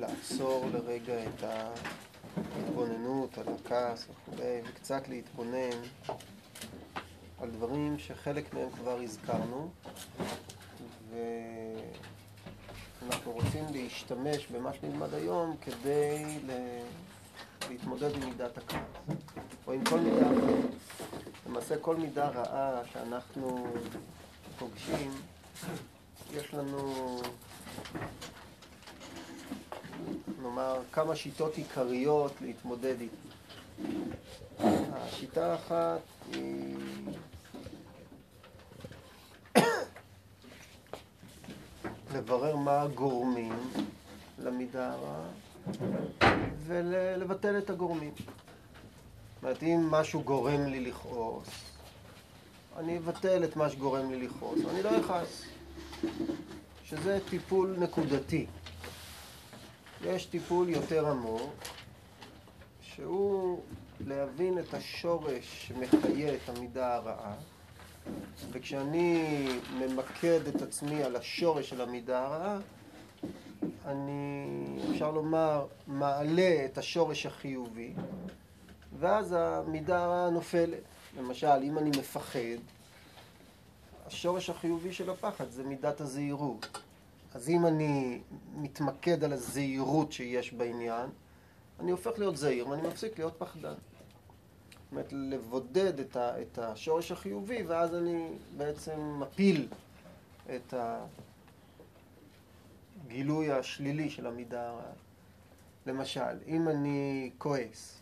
לעצור לרגע את ההתבוננות על הכעס וכולי, וקצת להתבונן על דברים שחלק מהם כבר הזכרנו, ואנחנו רוצים להשתמש במה שנלמד היום כדי להתמודד עם מידת הכעס, או עם כל מידה אחרת. למעשה כל מידה רעה שאנחנו פוגשים, יש לנו, נאמר, כמה שיטות עיקריות להתמודד איתה. השיטה האחת היא לברר מה הגורמים למידה הרעה ולבטל את הגורמים. זאת אומרת, אם משהו גורם לי לכעוס, אני אבטל את מה שגורם לי לכעוס, ואני לא אכעס. שזה טיפול נקודתי. יש טיפול יותר עמוק, שהוא להבין את השורש שמחיה את המידה הרעה, וכשאני ממקד את עצמי על השורש של המידה הרעה, אני, אפשר לומר, מעלה את השורש החיובי, ואז המידה הרעה נופלת. למשל, אם אני מפחד, השורש החיובי של הפחד זה מידת הזהירות. אז אם אני מתמקד על הזהירות שיש בעניין, אני הופך להיות זהיר ואני מפסיק להיות פחדן. זאת אומרת, לבודד את השורש החיובי, ואז אני בעצם מפיל את הגילוי השלילי של המידה הרעה. למשל, אם אני כועס,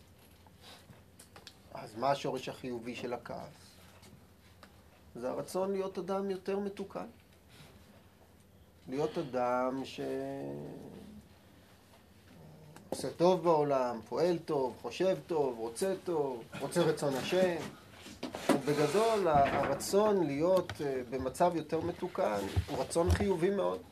אז מה השורש החיובי של הכעס? זה הרצון להיות אדם יותר מתוקן. להיות אדם שעושה טוב בעולם, פועל טוב, חושב טוב, רוצה רצון השם. בגדול, הרצון להיות במצב יותר מתוקן הוא רצון חיובי מאוד.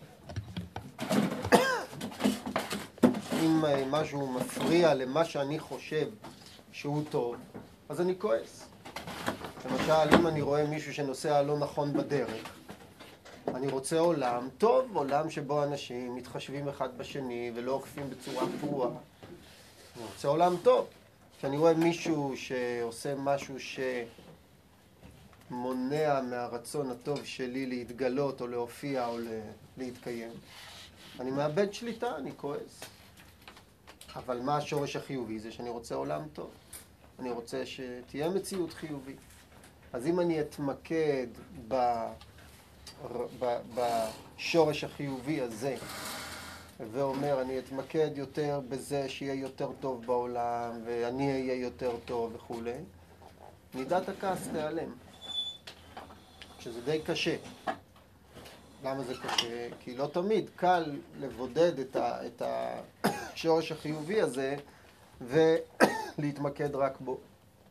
אם משהו מפריע למה שאני חושב שהוא טוב, אז אני כועס. למשל, אם אני רואה מישהו שנוסע לא נכון בדרך, אני רוצה עולם טוב, עולם שבו אנשים מתחשבים אחד בשני ולא עוקפים בצורה פרועה. אני רוצה עולם טוב. כשאני רואה מישהו שעושה משהו שמונע מהרצון הטוב שלי להתגלות או להופיע או להתקיים, אני מאבד שליטה, אני כועס. אבל מה השורש החיובי? זה שאני רוצה עולם טוב. אני רוצה שתהיה מציאות חיובית. אז אם אני אתמקד בשורש החיובי הזה, ואומר, אני אתמקד יותר בזה שיהיה יותר טוב בעולם, ואני אהיה יותר טוב וכו', מידת הכעס תיעלם. שזה די קשה. למה זה קשה? כי לא תמיד קל לבודד את השורש החיובי הזה, ולהתמקד רק בו.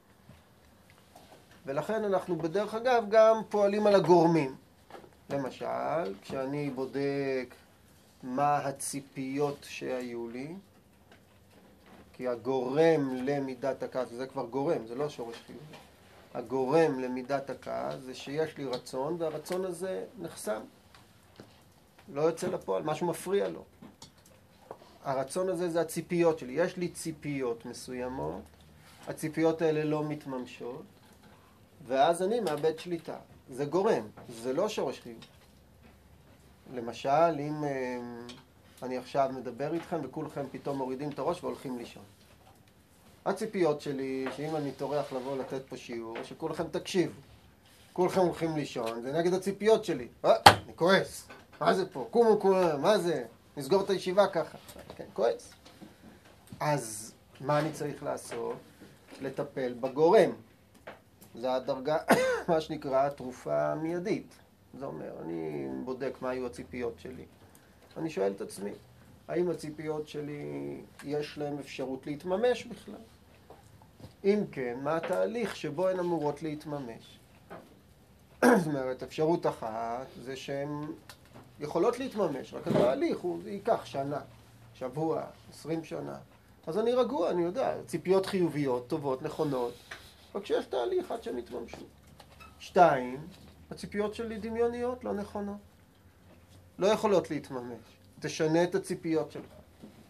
ולכן אנחנו בדרך אגב גם פועלים על הגורמים. למשל, כשאני בודק מה הציפיות שהיו לי, כי הגורם למידת הכעס, זה כבר גורם, זה לא שורש חיובי. הגורם למידת הכעס זה שיש לי רצון, והרצון הזה נחסם. לא יוצא לפועל, משהו מפריע לו. הרצון הזה זה הציפיות שלי. יש לי ציפיות מסוימות, הציפיות האלה לא מתממשות, ואז אני מאבד שליטה. זה גורם, זה לא שורש חיובי. למשל, אם אני עכשיו מדבר איתכם וכולכם פתאום מורידים את הראש והולכים לישון. הציפיות שלי, שאם אני טורח לבוא לתת פה שיעור, שכולכם תקשיבו. כולכם הולכים לישון, זה נגד הציפיות שלי. אני כועס. מה זה פה? קומו, מה זה? נסגור את הישיבה ככה. כן, כועס. אז מה אני צריך לעשות? לטפל בגורם. זה הדרגה, מה שנקרא, התרופה מיידית. זה אומר, אני בודק מה היו הציפיות שלי. אני שואל את עצמי, האם הציפיות שלי יש להן אפשרות להתממש בכלל? אם כן, מה התהליך שבו הן אמורות להתממש? זאת אומרת, אפשרות אחת זה שהן יכולות להתממש, רק התהליך זה ייקח שנה, שבוע, 20 שנה. אז אני רגוע, אני יודע, ציפיות חיוביות, טובות, נכונות, רק שיש תהליך עד שהן יתממשו. 2, הציפיות שלי דמיוניות, לא נכונות. לא יכולות להתממש. תשנה את הציפיות שלך.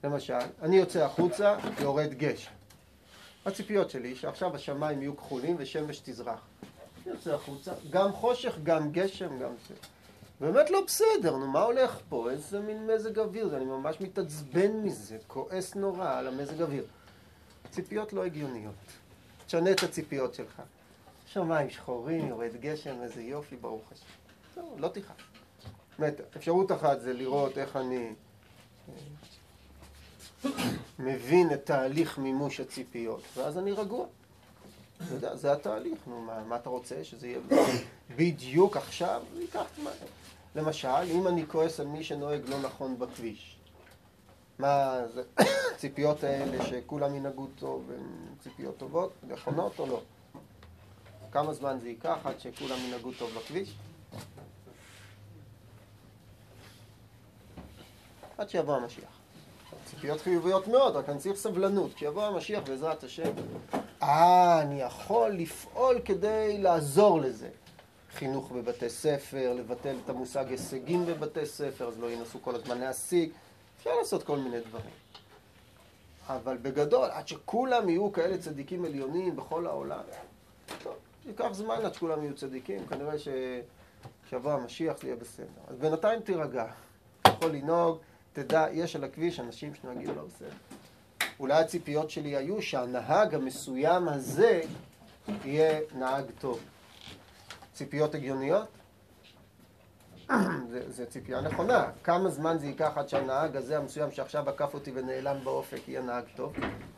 למשל, אני יוצא החוצה, יורד גשם. הציפיות שלי שעכשיו השמיים יהיו כחולים ושמש תזרח. אני יוצא החוצה, גם חושך, גם גשם, גם זה. באמת לא בסדר, נו מה הולך פה? איזה מין מזג אוויר זה, אני ממש מתעצבן מזה, כועס נורא על המזג אוויר. ציפיות לא הגיוניות. תשנה את הציפיות שלך. שמיים שחורים, יורד גשם, איזה יופי, ברוך השם. לא תיחש. באמת, אפשרות אחת זה לראות איך אני מבין את תהליך מימוש הציפיות, ואז אני רגוע. אתה יודע, זה התהליך, נו, מה אתה רוצה? שזה יהיה בדיוק עכשיו? זה ייקח זמן. למשל, אם אני כועס על מי שנוהג לא נכון בכביש, מה זה? ציפיות האלה שכולם ינהגו טוב, הן ציפיות טובות, נכונות או לא? כמה זמן זה ייקח עד שכולם ינהגו טוב בכביש? עד שיבוא המשיח. ציפיות חיוביות מאוד, רק אני צריך סבלנות. כשיבוא המשיח בעזרת השם, אני יכול לפעול כדי לעזור לזה. חינוך בבתי ספר, לבטל את המושג הישגים בבתי ספר, אז לא ינסו כל הזמן להשיג. אפשר לעשות כל מיני דברים. אבל בגדול, עד שכולם יהיו כאלה צדיקים עליונים בכל העולם, טוב, ייקח זמן עד שכולם יהיו צדיקים, כנראה שיבוא המשיח זה יהיה בסדר. אז בינתיים תירגע. יכול לנהוג, תדע, יש על הכביש אנשים שנוהגים לא בסדר. אולי הציפיות שלי היו שהנהג המסוים הזה יהיה נהג טוב. ציפיות הגיוניות? זה ציפייה נכונה. כמה זמן זה ייקח עד שהנהג הזה המסוים שעכשיו עקף אותי ונעלם באופק יהיה נהג טוב?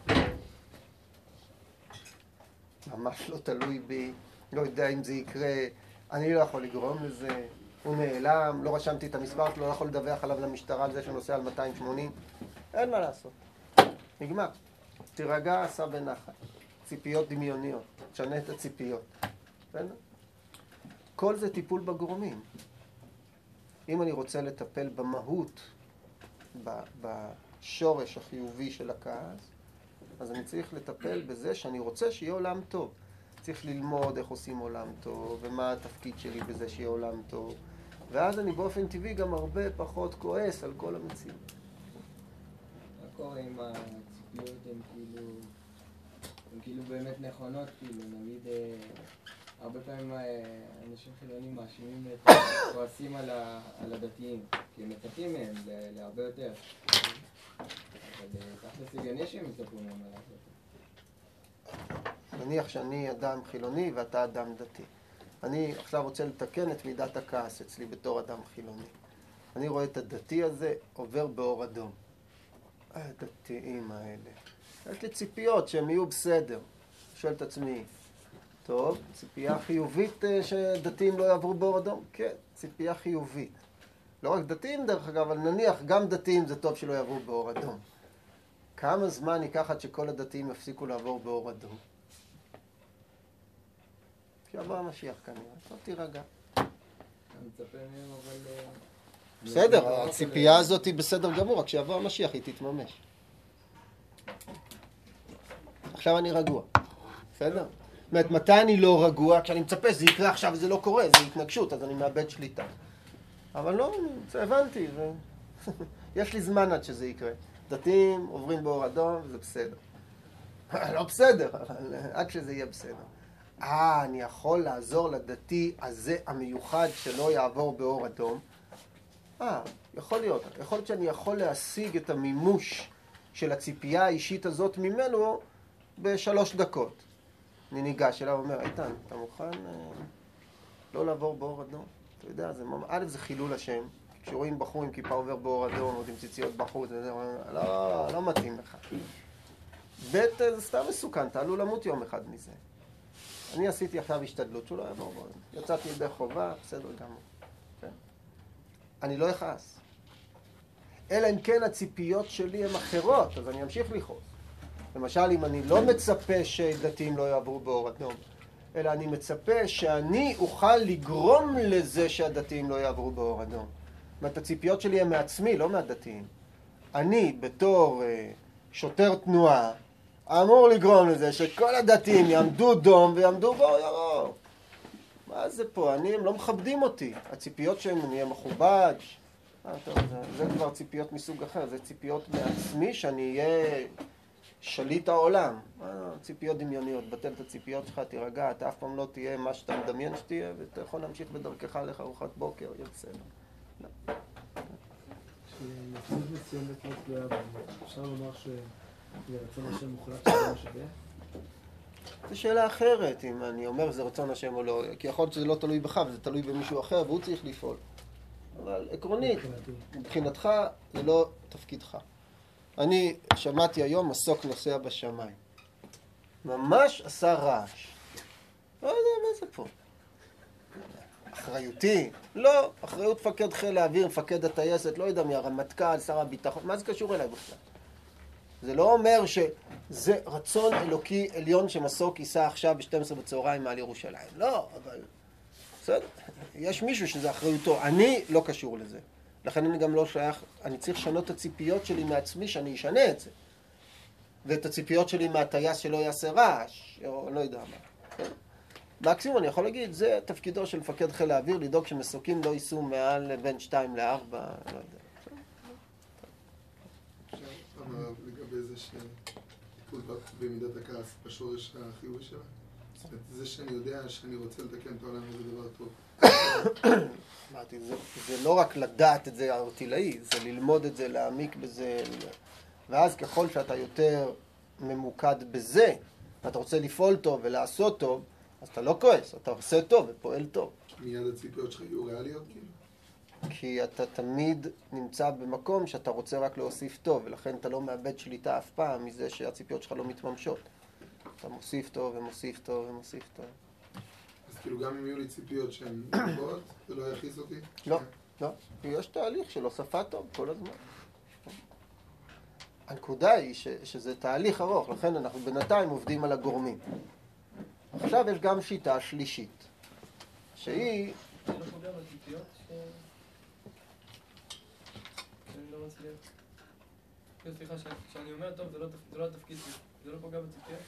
ממש לא תלוי בי, לא יודע אם זה יקרה, אני לא יכול לגרום לזה. הוא נעלם, לא רשמתי את המספר שלו, לא יכול לדווח עליו למשטרה על זה שנוסע על 280. אין מה לעשות. נגמר. תירגע, עשה בנחת. ציפיות דמיוניות. תשנה את הציפיות. בסדר? כל זה טיפול בגורמים. אם אני רוצה לטפל במהות, בשורש החיובי של הכעס, אז אני צריך לטפל בזה שאני רוצה שיהיה עולם טוב. צריך ללמוד איך עושים עולם טוב, ומה התפקיד שלי בזה שיהיה עולם טוב. ואז אני באופן טבעי גם הרבה פחות כועס על כל המציאות. מה קורה אם הציפיות הן כאילו באמת נכונות, כאילו נגיד הרבה פעמים אנשים חילונים מאשימים כועסים על הדתיים, כי הם מצפים מהם להרבה יותר. אבל תכל'ס הגיוני שהם יצפו מהם על זה. נניח שאני אדם חילוני ואתה אדם דתי. אני עכשיו רוצה לתקן את מידת הכעס אצלי בתור אדם חילוני. אני רואה את הדתי הזה עובר באור אדום. הדתיים האלה. יש לי ציפיות שהם יהיו בסדר. שואל את עצמי, טוב, ציפייה חיובית שדתיים לא יעברו באור אדום? כן, ציפייה חיובית. לא רק דתיים דרך אגב, אבל נניח גם דתיים זה טוב שלא יעברו באור אדום. כמה זמן ייקח עד שכל הדתיים יפסיקו לעבור באור אדום? שיבוא המשיח כנראה, טוב תירגע. אני מצפה מהם אבל... בסדר, הציפייה הזאת היא בסדר גמור, רק שיבוא המשיח היא תתממש. עכשיו אני רגוע, בסדר? זאת אומרת, מתי אני לא רגוע? כשאני מצפה שזה יקרה עכשיו וזה לא קורה, זה התנגשות, אז אני מאבד שליטה. אבל לא, זה הבנתי, יש לי זמן עד שזה יקרה. דתיים עוברים באור אדום וזה בסדר. לא בסדר, אבל עד שזה יהיה בסדר. אני יכול לעזור לדתי הזה המיוחד שלא יעבור באור אדום. יכול להיות. יכול להיות שאני יכול להשיג את המימוש של הציפייה האישית הזאת ממנו ב3 דקות. אני ניגש אליו ואומר, איתן, אתה מוכן לא לעבור באור אדום? אתה יודע, זה חילול השם. כשרואים בחור עם כיפה עובר באור אדום, או עם ציציות בחוץ, לא מתאים לך. זה סתם מסוכן, אתה עלול למות יום אחד מזה. אני עשיתי עכשיו השתדלות שהוא לא יעבור באור אדום. יצאתי ידי חובה, בסדר גמור. אני לא אכעס. אלא אם כן הציפיות שלי הן אחרות, אז אני אמשיך לכעוס. למשל, אם אני לא מצפה שדתיים לא יעברו באור אדום, אלא אני מצפה שאני אוכל לגרום לזה שהדתיים לא יעברו באור אדום. זאת אומרת, הציפיות שלי הן מעצמי, לא מהדתיים. אני, בתור שוטר תנועה, אמור לגרום לזה שכל הדתיים יעמדו דום ויעמדו באור ירוק. מה זה פה? הם לא מכבדים אותי. הציפיות שהם, אני אהיה מכובד. טוב, זה כבר ציפיות מסוג אחר, זה ציפיות מעצמי שאני אהיה שליט העולם. ציפיות דמיוניות, בטל את הציפיות שלך, תירגע, אתה אף פעם לא תהיה מה שאתה מדמיין שתהיה, ואתה יכול להמשיך בדרכך לך ארוחת בוקר, יהיה בסדר. כשמציאות מסוימת לא תלויה בנו, אפשר לומר שרצון השם מוחלט שזה מה שווה? זו שאלה אחרת, אם אני אומר זה רצון השם או לא, כי יכול להיות שזה לא תלוי בך, וזה תלוי במישהו אחר, והוא צריך לפעול. אבל עקרונית, מבחינתך זה לא תפקידך. אני שמעתי היום מסוק נוסע בשמיים. ממש עשה רעש. לא יודע מה זה פה. אחריותי? לא, אחריות מפקד חיל האוויר, מפקד הטייסת, לא יודע מי, הרמטכ"ל, שר הביטחון, מה זה קשור אליי בכלל? זה לא אומר שזה רצון אלוקי עליון שמסוק ייסע עכשיו ב-12 בצהריים מעל ירושלים. לא, אבל בסדר, יש מישהו שזה אחריותו. אני לא קשור לזה. לכן אני גם לא שייך, אני צריך לשנות את הציפיות שלי מעצמי שאני אשנה את זה. ואת הציפיות שלי מהטייס שלא יעשה רעש, או לא יודע מה. מקסימום אני יכול להגיד, זה תפקידו של מפקד חיל האוויר, לדאוג שמסוקים לא ייסעו מעל בין 2 ל-4, לא יודע. עכשיו, לגבי זה שטיפול במידת הכעס בשורש החיובי שלה, זה שאני יודע שאני רוצה לתקן את העולם זה דבר טוב. אמרתי, זה לא רק לדעת את זה הארטילאי, זה ללמוד את זה, להעמיק בזה, ואז ככל שאתה יותר ממוקד בזה, אתה רוצה לפעול טוב ולעשות טוב, אז אתה לא כועס, אתה עושה טוב ופועל טוב. מיד הציפיות שלך יהיו ריאליות כאילו? כי אתה תמיד נמצא במקום שאתה רוצה רק להוסיף טוב, ולכן אתה לא מאבד שליטה אף פעם מזה שהציפיות שלך לא מתממשות. אתה מוסיף טוב ומוסיף טוב ומוסיף טוב. אז כאילו גם אם יהיו לי ציפיות שהן גבוהות, זה לא יכעיס אותי? לא, לא. יש תהליך של הוספה טוב כל הזמן. הנקודה היא שזה תהליך ארוך, לכן אנחנו בינתיים עובדים על הגורמים. עכשיו יש גם שיטה שלישית, שהיא... זה לא פוגע בציפיות שאני לא מצליח. סליחה, כשאני אומר טוב, זה לא התפקיד שלי. זה לא פוגע בציפיות?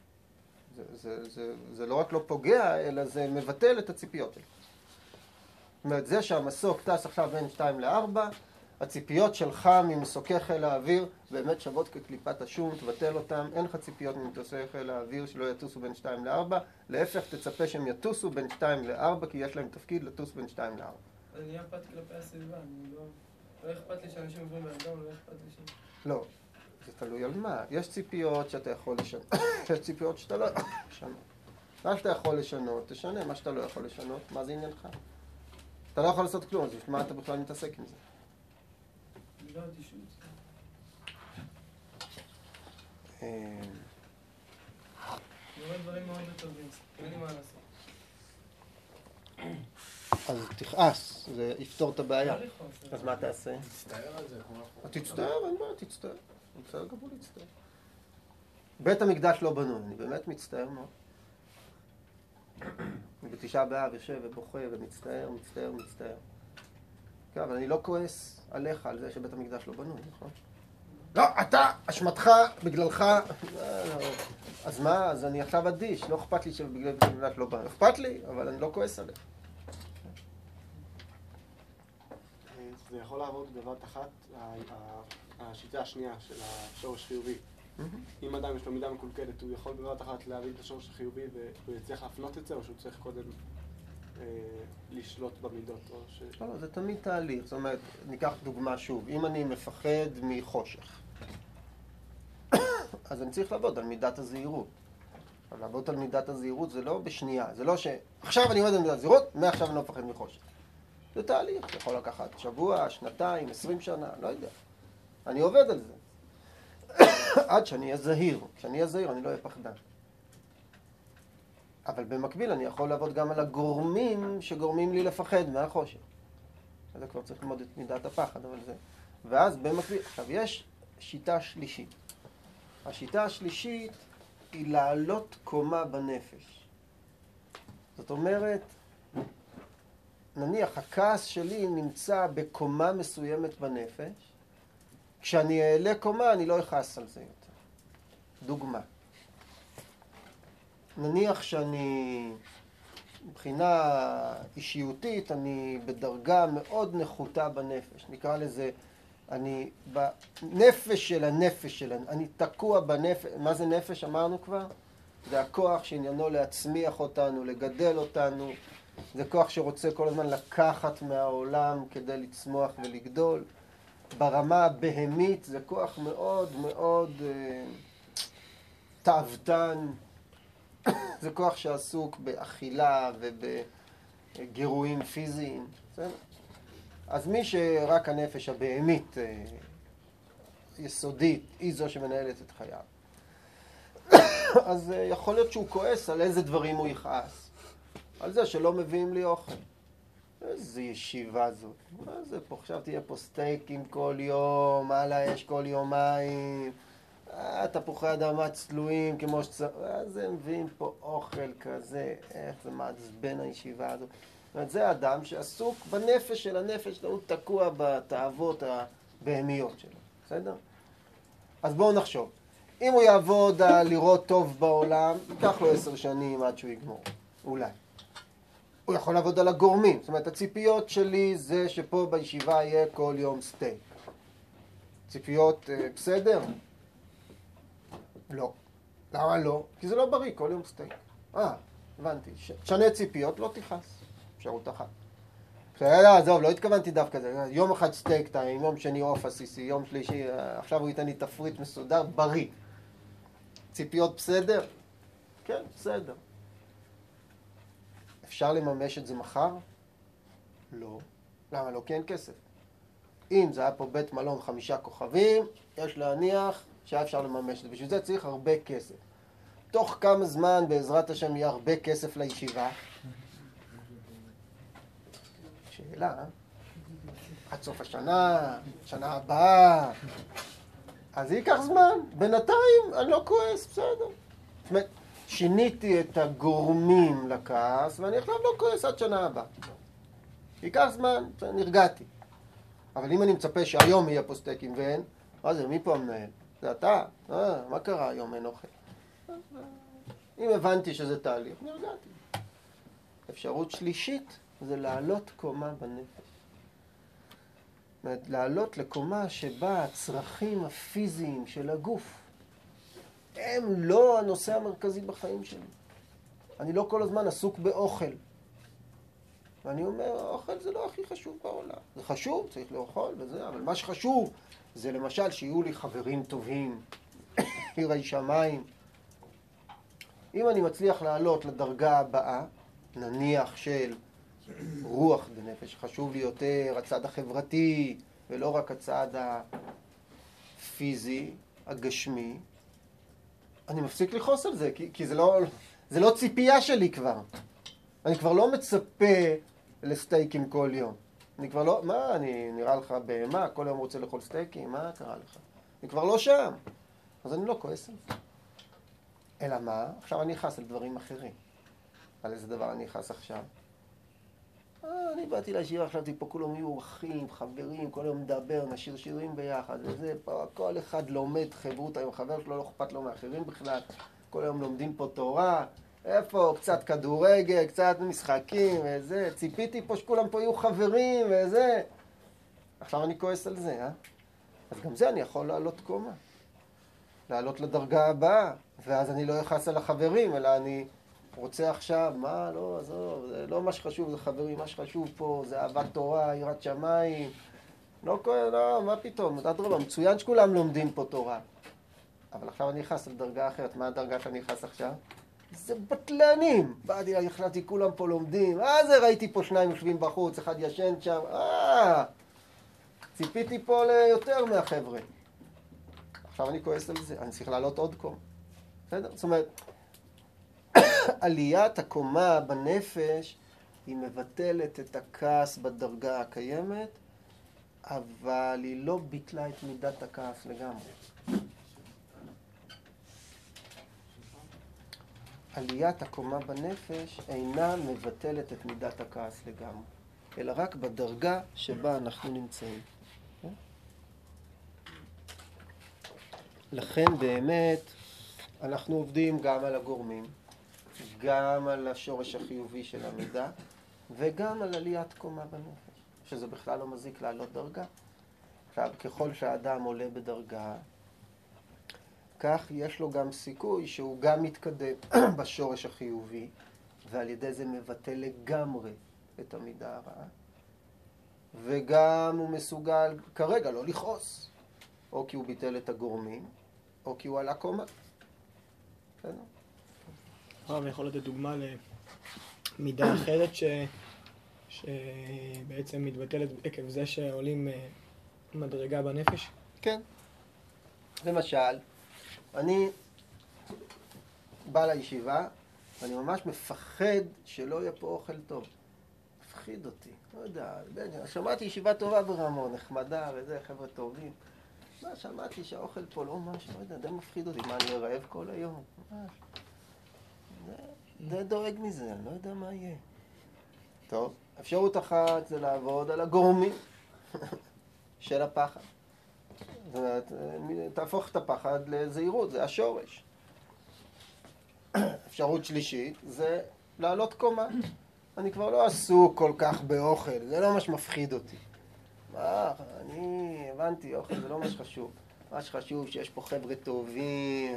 זה לא רק לא פוגע, אלא זה מבטל את הציפיות שלך. זאת אומרת, זה שהמסוק טס עכשיו בין 2 ל-4, הציפיות שלך ממסוקי חיל האוויר באמת שוות כקליפת השום, תבטל אותם, אין לך ציפיות ממטוסי חיל האוויר שלא יטוסו בין 2 ל-4, להפך תצפה שהם יטוסו בין 2 ל-4, כי יש להם תפקיד לטוס בין 2 ל-4. אני נהיה אכפת כלפי הסביבה, לא אכפת לי שאנשים עוברים באדם, לא אכפת לי שם. לא, זה תלוי על מה. יש ציפיות שאתה יכול לשנות, יש ציפיות שאתה לא יכול לשנות. מה שאתה יכול לשנות, תשנה, מה שאתה לא יכול לשנות, מה זה עניינך? אתה לא יכול לעשות כלום, אז מה אתה בכלל מתעסק עם זה? לא אדישות. אני רואה דברים מאוד טובים, אין לי מה לעשות. אז תכעס, זה יפתור את הבעיה. אז מה תעשה? תצטער על זה, כמו... תצטער, אין בעיה, תצטער. אני מצטער גם הוא להצטער. בית המקדש לא בנוי, אני באמת מצטער מאוד. אני בתשעה באב יושב ובוכה ומצטער, מצטער. כן, אבל אני לא כועס עליך על זה שבית המקדש לא בנוי, נכון? לא, אתה, אשמתך, בגללך... אז מה? אז אני עכשיו אדיש, לא אכפת לי שבגלל בית המקדש לא בנוי. אכפת לי, אבל אני לא כועס עליך. זה יכול לעבוד בבת אחת, השיטה השנייה של השורש חיובי. אם אדם יש לו מידה מקולקלת, הוא יכול בבת אחת להביא את השורש החיובי והוא יצליח להפנות את זה, או שהוא צריך קודם לשלוט במידות? לא, זה תמיד תהליך. זאת אומרת, ניקח דוגמה שוב. אם אני מפחד מחושך, אז אני צריך לעבוד על מידת הזהירות. אבל לעבוד על מידת הזהירות זה לא בשנייה. זה לא שעכשיו אני עובד על מידת הזהירות, מעכשיו אני לא מפחד מחושך. זה תהליך, זה יכול לקחת שבוע, שנתיים, 20 שנה, לא יודע. אני עובד על זה. עד שאני אהיה זהיר. כשאני אהיה זהיר אני לא אהיה פחדן. אבל במקביל אני יכול לעבוד גם על הגורמים שגורמים לי לפחד מהחושך. אז זה כבר צריך ללמוד את מידת הפחד, אבל זה... ואז במקביל... עכשיו, יש שיטה שלישית. השיטה השלישית היא לעלות קומה בנפש. זאת אומרת, נניח, הכעס שלי נמצא בקומה מסוימת בנפש, כשאני אעלה קומה אני לא אכעס על זה יותר. דוגמה. נניח שאני מבחינה אישיותית, אני בדרגה מאוד נחותה בנפש. נקרא לזה, אני בנפש של הנפש שלנו. אני תקוע בנפש. מה זה נפש? אמרנו כבר? זה הכוח שעניינו להצמיח אותנו, לגדל אותנו. זה כוח שרוצה כל הזמן לקחת מהעולם כדי לצמוח ולגדול. ברמה הבהמית זה כוח מאוד מאוד תאוותן. זה כוח שעסוק באכילה ובגירויים פיזיים. אז מי שרק הנפש הבהמית יסודית היא זו שמנהלת את חייו, אז יכול להיות שהוא כועס על איזה דברים הוא יכעס. על זה שלא מביאים לי אוכל. איזה ישיבה זאת. מה זה פה? עכשיו תהיה פה סטייקים כל יום, על האש כל יומיים, תפוחי אדמה צלויים כמו שצריך. אז הם מביאים פה אוכל כזה, איך זה מעצבן הישיבה הזאת. זאת אומרת, זה אדם שעסוק בנפש של הנפש, הוא תקוע בתאוות הבהמיות שלו. בסדר? אז בואו נחשוב. אם הוא יעבוד על לראות טוב בעולם, ייקח לו 10 שנים עד שהוא יגמור. אולי. הוא יכול לעבוד על הגורמים. זאת אומרת, הציפיות שלי זה שפה בישיבה יהיה כל יום סטייק. ציפיות בסדר? לא. למה לא? כי זה לא בריא, כל יום סטייק. הבנתי. שנה ציפיות, לא תיחס. אפשרות אחת. בסדר, עזוב, לא התכוונתי דווקא זה. יום אחד סטייק טיים, יום שני אוף עסיסי, יום שלישי, עכשיו הוא ייתן לי תפריט מסודר, בריא. ציפיות בסדר? כן, בסדר. אפשר לממש את זה מחר? לא. למה לא? כי אין כסף. אם זה היה פה בית מלון 5 כוכבים, יש להניח שהיה אפשר לממש את זה. בשביל זה צריך הרבה כסף. תוך כמה זמן בעזרת השם יהיה הרבה כסף לישיבה? שאלה, עד סוף השנה, שנה הבאה. אז זה ייקח זמן. בינתיים אני לא כועס, בסדר. זאת אומרת, שיניתי את הגורמים לכעס, ואני עכשיו לא כועס עד שנה הבאה. ייקח זמן, נרגעתי. אבל אם אני מצפה שהיום יהיה פה סטייקים ואין, מה זה, מי פה המנהל? זה אתה? מה קרה היום אין אוכל? אם הבנתי שזה תהליך, נרגעתי. אפשרות שלישית זה לעלות קומה בנפש. זאת אומרת, לעלות לקומה שבה הצרכים הפיזיים של הגוף הם לא הנושא המרכזי בחיים שלי. אני לא כל הזמן עסוק באוכל. ואני אומר, האוכל זה לא הכי חשוב בעולם. זה חשוב, צריך לאכול וזה, אבל מה שחשוב זה למשל שיהיו לי חברים טובים, יראי שמיים. אם אני מצליח לעלות לדרגה הבאה, נניח של רוח בנפש, חשוב לי יותר הצד החברתי, ולא רק הצד הפיזי, הגשמי, אני מפסיק לכעוס על זה, כי זה לא ציפייה שלי כבר. אני כבר לא מצפה לסטייקים כל יום. אני כבר לא, מה, אני נראה לך בהמה, כל יום רוצה לאכול סטייקים, מה קרה לך? אני כבר לא שם. אז אני לא כועס על זה. אלא מה? עכשיו אני נכנס על דברים אחרים. על איזה דבר אני נכנס עכשיו? אני באתי לישיבה, חשבתי פה כולם יהיו אחים, חברים, כל יום מדבר, נשיר שירים ביחד, וזה פה, כל אחד לומד חברות עם חבר שלו, לא אכפת לו מאחרים בכלל, כל יום לומדים פה תורה, איפה, קצת כדורגל, קצת משחקים, וזה, ציפיתי פה שכולם פה יהיו חברים, וזה. עכשיו אני כועס על זה, אז גם זה אני יכול לעלות קומה, לעלות לדרגה הבאה, ואז אני לא יחס על החברים, אלא אני רוצה עכשיו, מה, לא, עזוב, זה לא מה שחשוב, זה חברים, מה שחשוב פה, זה אהבת תורה, יראת שמיים, לא, מה פתאום, אדרבה, מצוין שכולם לומדים פה תורה. אבל עכשיו אני נכנס לדרגה אחרת, מה הדרגה שאני נכנס עכשיו? זה בטלנים, באתי, החלטתי, כולם פה לומדים, זה ראיתי פה 2 יושבים בחוץ, אחד ישן שם, ציפיתי פה ליותר מהחבר'ה. עכשיו אני כועס על זה, אני צריך לעלות עוד קום. בסדר? זאת אומרת, עליית הקומה בנפש היא מבטלת את הכעס בדרגה הקיימת, אבל היא לא ביטלה את מידת הכעס לגמרי. עליית הקומה בנפש אינה מבטלת את מידת הכעס לגמרי, אלא רק בדרגה שבה אנחנו נמצאים. לכן באמת אנחנו עובדים גם על הגורמים, גם על השורש החיובי של המידה, וגם על עליית קומה בנפש, שזה בכלל לא מזיק לעלות דרגה. עכשיו, ככל שהאדם עולה בדרגה, כך יש לו גם סיכוי שהוא גם מתקדם בשורש החיובי, ועל ידי זה מבטא לגמרי את המידה הרעה, וגם הוא מסוגל כרגע לא לכעוס, או כי הוא ביטל את הגורמים, או כי הוא עלה קומה. בסדר? הרב, יכול לתת דוגמה למידה אחרת שבעצם מתבטלת עקב זה שעולים מדרגה בנפש? כן. למשל, אני בא לישיבה, ואני ממש מפחד שלא יהיה פה אוכל טוב. מפחיד אותי. לא יודע, שמעתי ישיבה טובה ברמון, נחמדה וזה, חבר'ה טובים. שמעתי שהאוכל פה לא משהו, לא יודע, די מפחיד אותי. מה, אני רעב כל היום? ממש. די דואג מזה, אני לא יודע מה יהיה. טוב, אפשרות אחת זה לעבוד על הגורמים של הפחד. זאת אומרת, תהפוך את הפחד לזהירות, זה השורש. אפשרות שלישית זה לעלות קומה. אני כבר לא עסוק כל כך באוכל, זה לא ממש מפחיד אותי. אני הבנתי, אוכל זה לא מה שחשוב. מה שחשוב שיש פה חבר'ה טובים.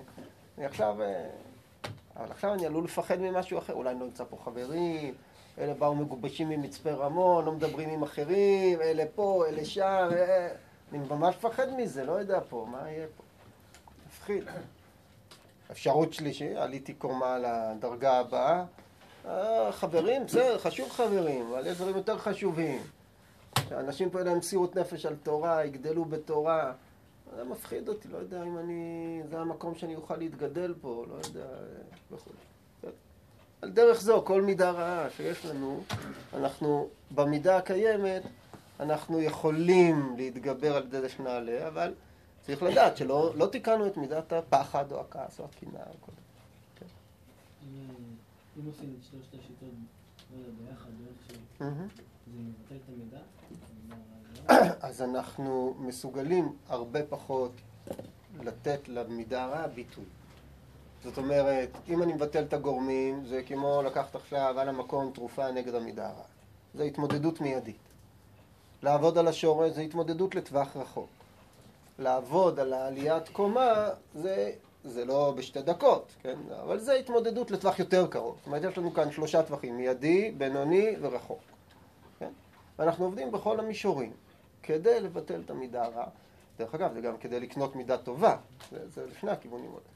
אבל עכשיו אני עלול לפחד ממשהו אחר. אולי אני לא נמצא פה חברים, אלה באו מגובשים ממצפה רמון, לא מדברים עם אחרים, אלה פה, אלה שם. אני ממש מפחד מזה, לא יודע פה, מה יהיה פה? מפחיד. אפשרות שלישית, עליתי קומה לדרגה הבאה. חברים, בסדר, חשוב חברים, אבל יש דברים יותר חשובים. שאנשים פה להם מסירות נפש על תורה, יגדלו בתורה. זה מפחיד אותי, לא יודע אם זה המקום שאני אוכל להתגדל פה, לא יודע, וכו'. על דרך זו, כל מידה רעה שיש לנו, אנחנו במידה הקיימת, אנחנו יכולים להתגבר על ידי זה שנעלה, אבל צריך לדעת שלא תיקנו את מידת הפחד או הכעס או הקנאה או כל זה. אם עושים את שלושת השיטות, לא יודע, ביחד, זה מבטל את המידה? אז אנחנו מסוגלים הרבה פחות לתת למידה הרעה ביטוי. זאת אומרת, אם אני מבטל את הגורמים, זה כמו לקחת עכשיו על המקום תרופה נגד המידה הרעה. זה התמודדות מיידית. לעבוד על השורש זה התמודדות לטווח רחוק. לעבוד על העליית קומה זה לא בשתי דקות, כן? אבל זה התמודדות לטווח יותר קרוב. זאת אומרת, יש לנו כאן 3 טווחים, מיידי, בינוני ורחוק. כן? ואנחנו עובדים בכל המישורים כדי לבטל את המידה הרעה. דרך אגב, זה גם כדי לקנות מידה טובה. זה לפני הכיוונים האלה.